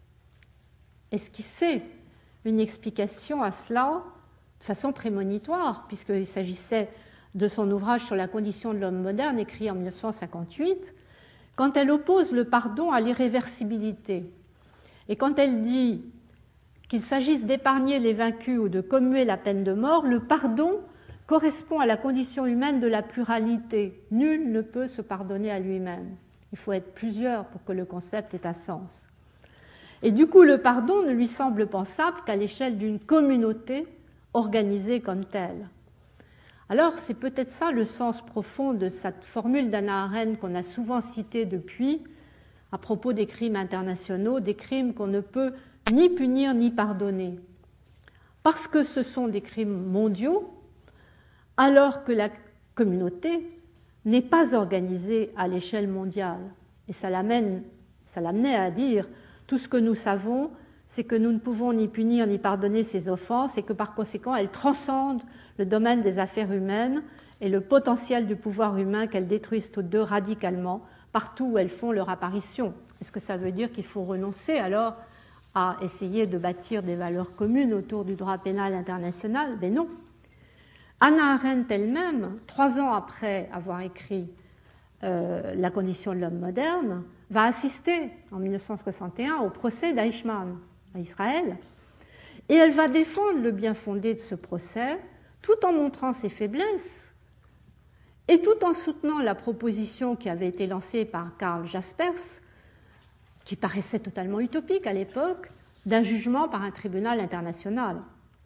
esquissé une explication à cela de façon prémonitoire, puisqu'il s'agissait de son ouvrage sur la condition de l'homme moderne, écrit en mille neuf cent cinquante-huit, quand elle oppose le pardon à l'irréversibilité. Et quand elle dit qu'il s'agisse d'épargner les vaincus ou de commuer la peine de mort, le pardon correspond à la condition humaine de la pluralité. Nul ne peut se pardonner à lui-même. Il faut être plusieurs pour que le concept ait un sens. Et du coup, le pardon ne lui semble pensable qu'à l'échelle d'une communauté organisée comme telle. Alors, c'est peut-être ça le sens profond de cette formule d'Hannah Arendt qu'on a souvent citée depuis à propos des crimes internationaux, des crimes qu'on ne peut ni punir ni pardonner. Parce que ce sont des crimes mondiaux, alors que la communauté n'est pas organisée à l'échelle mondiale. Et ça l'amène, ça l'amenait à dire tout ce que nous savons, c'est que nous ne pouvons ni punir ni pardonner ces offenses et que par conséquent elles transcendent le domaine des affaires humaines et le potentiel du pouvoir humain qu'elles détruisent toutes deux radicalement partout où elles font leur apparition. Est-ce que ça veut dire qu'il faut renoncer alors à essayer de bâtir des valeurs communes autour du droit pénal international? Ben non. Hannah Arendt elle-même, trois ans après avoir écrit euh, La condition de l'homme moderne, va assister en mille neuf cent soixante et un au procès d'Eichmann à Israël, et elle va défendre le bien fondé de ce procès tout en montrant ses faiblesses et tout en soutenant la proposition qui avait été lancée par Karl Jaspers, qui paraissait totalement utopique à l'époque, d'un jugement par un tribunal international.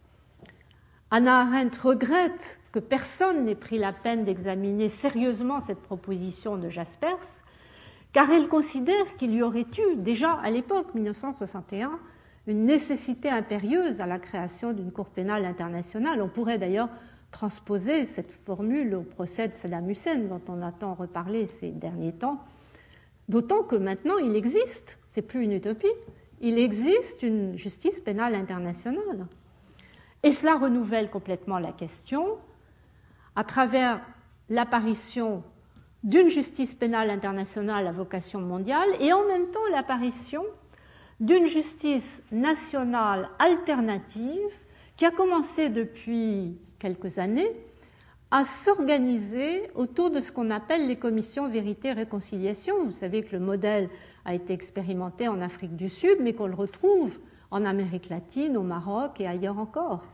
Hannah Arendt regrette que personne n'ait pris la peine d'examiner sérieusement cette proposition de Jaspers, car elle considère qu'il y aurait eu, déjà à l'époque, mille neuf cent soixante et un, une nécessité impérieuse à la création d'une Cour pénale internationale. On pourrait d'ailleurs transposer cette formule au procès de Saddam Hussein, dont on attend reparler ces derniers temps, d'autant que maintenant il existe, c'est plus une utopie, il existe une justice pénale internationale. Et cela renouvelle complètement la question à travers l'apparition d'une justice pénale internationale à vocation mondiale et en même temps l'apparition d'une justice nationale alternative qui a commencé depuis quelques années à s'organiser autour de ce qu'on appelle les commissions vérité-réconciliation. Vous savez que le modèle a été expérimenté en Afrique du Sud, mais qu'on le retrouve en Amérique latine, au Maroc et ailleurs encore.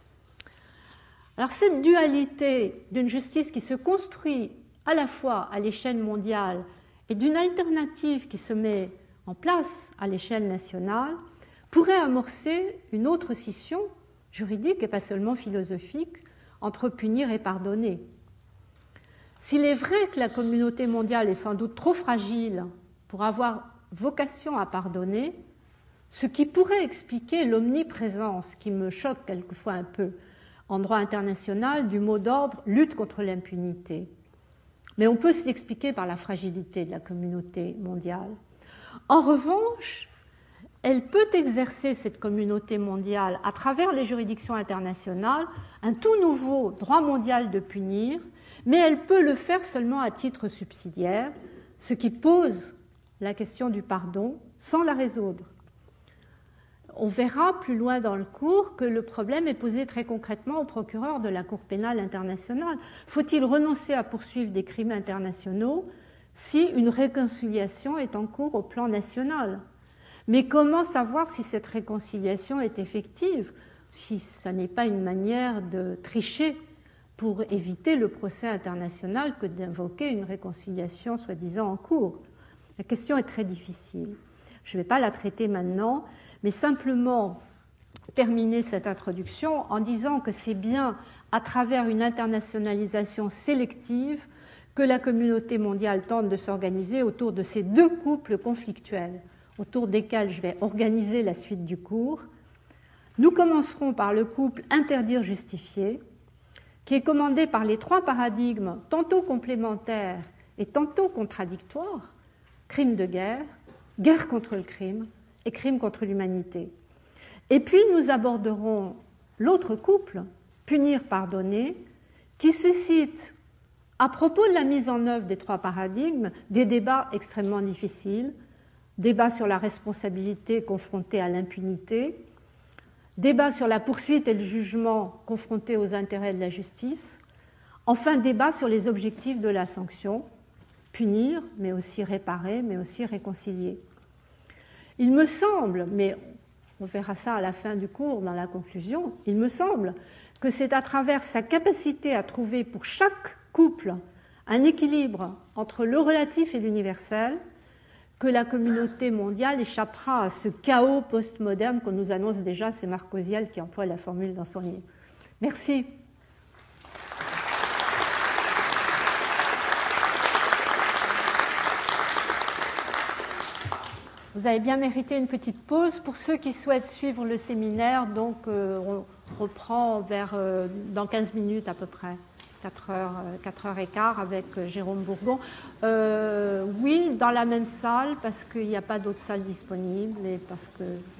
Alors cette dualité d'une justice qui se construit à la fois à l'échelle mondiale et d'une alternative qui se met en place à l'échelle nationale pourrait amorcer une autre scission juridique et pas seulement philosophique entre punir et pardonner. S'il est vrai que la communauté mondiale est sans doute trop fragile pour avoir vocation à pardonner, ce qui pourrait expliquer l'omniprésence qui me choque quelquefois un peu en droit international du mot d'ordre « lutte contre l'impunité ». Mais on peut se l'expliquer par la fragilité de la communauté mondiale. En revanche, elle peut exercer, cette communauté mondiale, à travers les juridictions internationales, un tout nouveau droit mondial de punir, mais elle peut le faire seulement à titre subsidiaire, ce qui pose la question du pardon sans la résoudre. On verra plus loin dans le cours que le problème est posé très concrètement au procureur de la Cour pénale internationale. Faut-il renoncer à poursuivre des crimes internationaux si une réconciliation est en cours au plan national? Mais comment savoir si cette réconciliation est effective, si ce n'est pas une manière de tricher pour éviter le procès international que d'invoquer une réconciliation soi-disant en cours? La question est très difficile. Je ne vais pas la traiter maintenant, mais simplement terminer cette introduction en disant que c'est bien à travers une internationalisation sélective que la communauté mondiale tente de s'organiser autour de ces deux couples conflictuels, autour desquels je vais organiser la suite du cours. Nous commencerons par le couple interdire-justifier, qui est commandé par les trois paradigmes tantôt complémentaires et tantôt contradictoires, crime de guerre, guerre contre le crime et crime contre l'humanité. Et puis nous aborderons l'autre couple, punir-pardonner, qui suscite, à propos de la mise en œuvre des trois paradigmes, des débats extrêmement difficiles, débats sur la responsabilité confrontée à l'impunité, débat sur la poursuite et le jugement confrontés aux intérêts de la justice, enfin débat sur les objectifs de la sanction, punir, mais aussi réparer, mais aussi réconcilier. Il me semble, mais on verra ça à la fin du cours, dans la conclusion, il me semble que c'est à travers sa capacité à trouver pour chaque couple un équilibre entre le relatif et l'universel que la communauté mondiale échappera à ce chaos postmoderne qu'on nous annonce déjà. C'est Marc Oziel qui emploie la formule dans son livre. Merci. Vous avez bien mérité une petite pause. Pour ceux qui souhaitent suivre le séminaire, donc euh, on reprend vers, euh, dans quinze minutes à peu près. quatre heures, quatre heures et quart avec Jérôme Bourgon. Euh, oui, dans la même salle, parce qu'il n'y a pas d'autres salles disponibles et parce que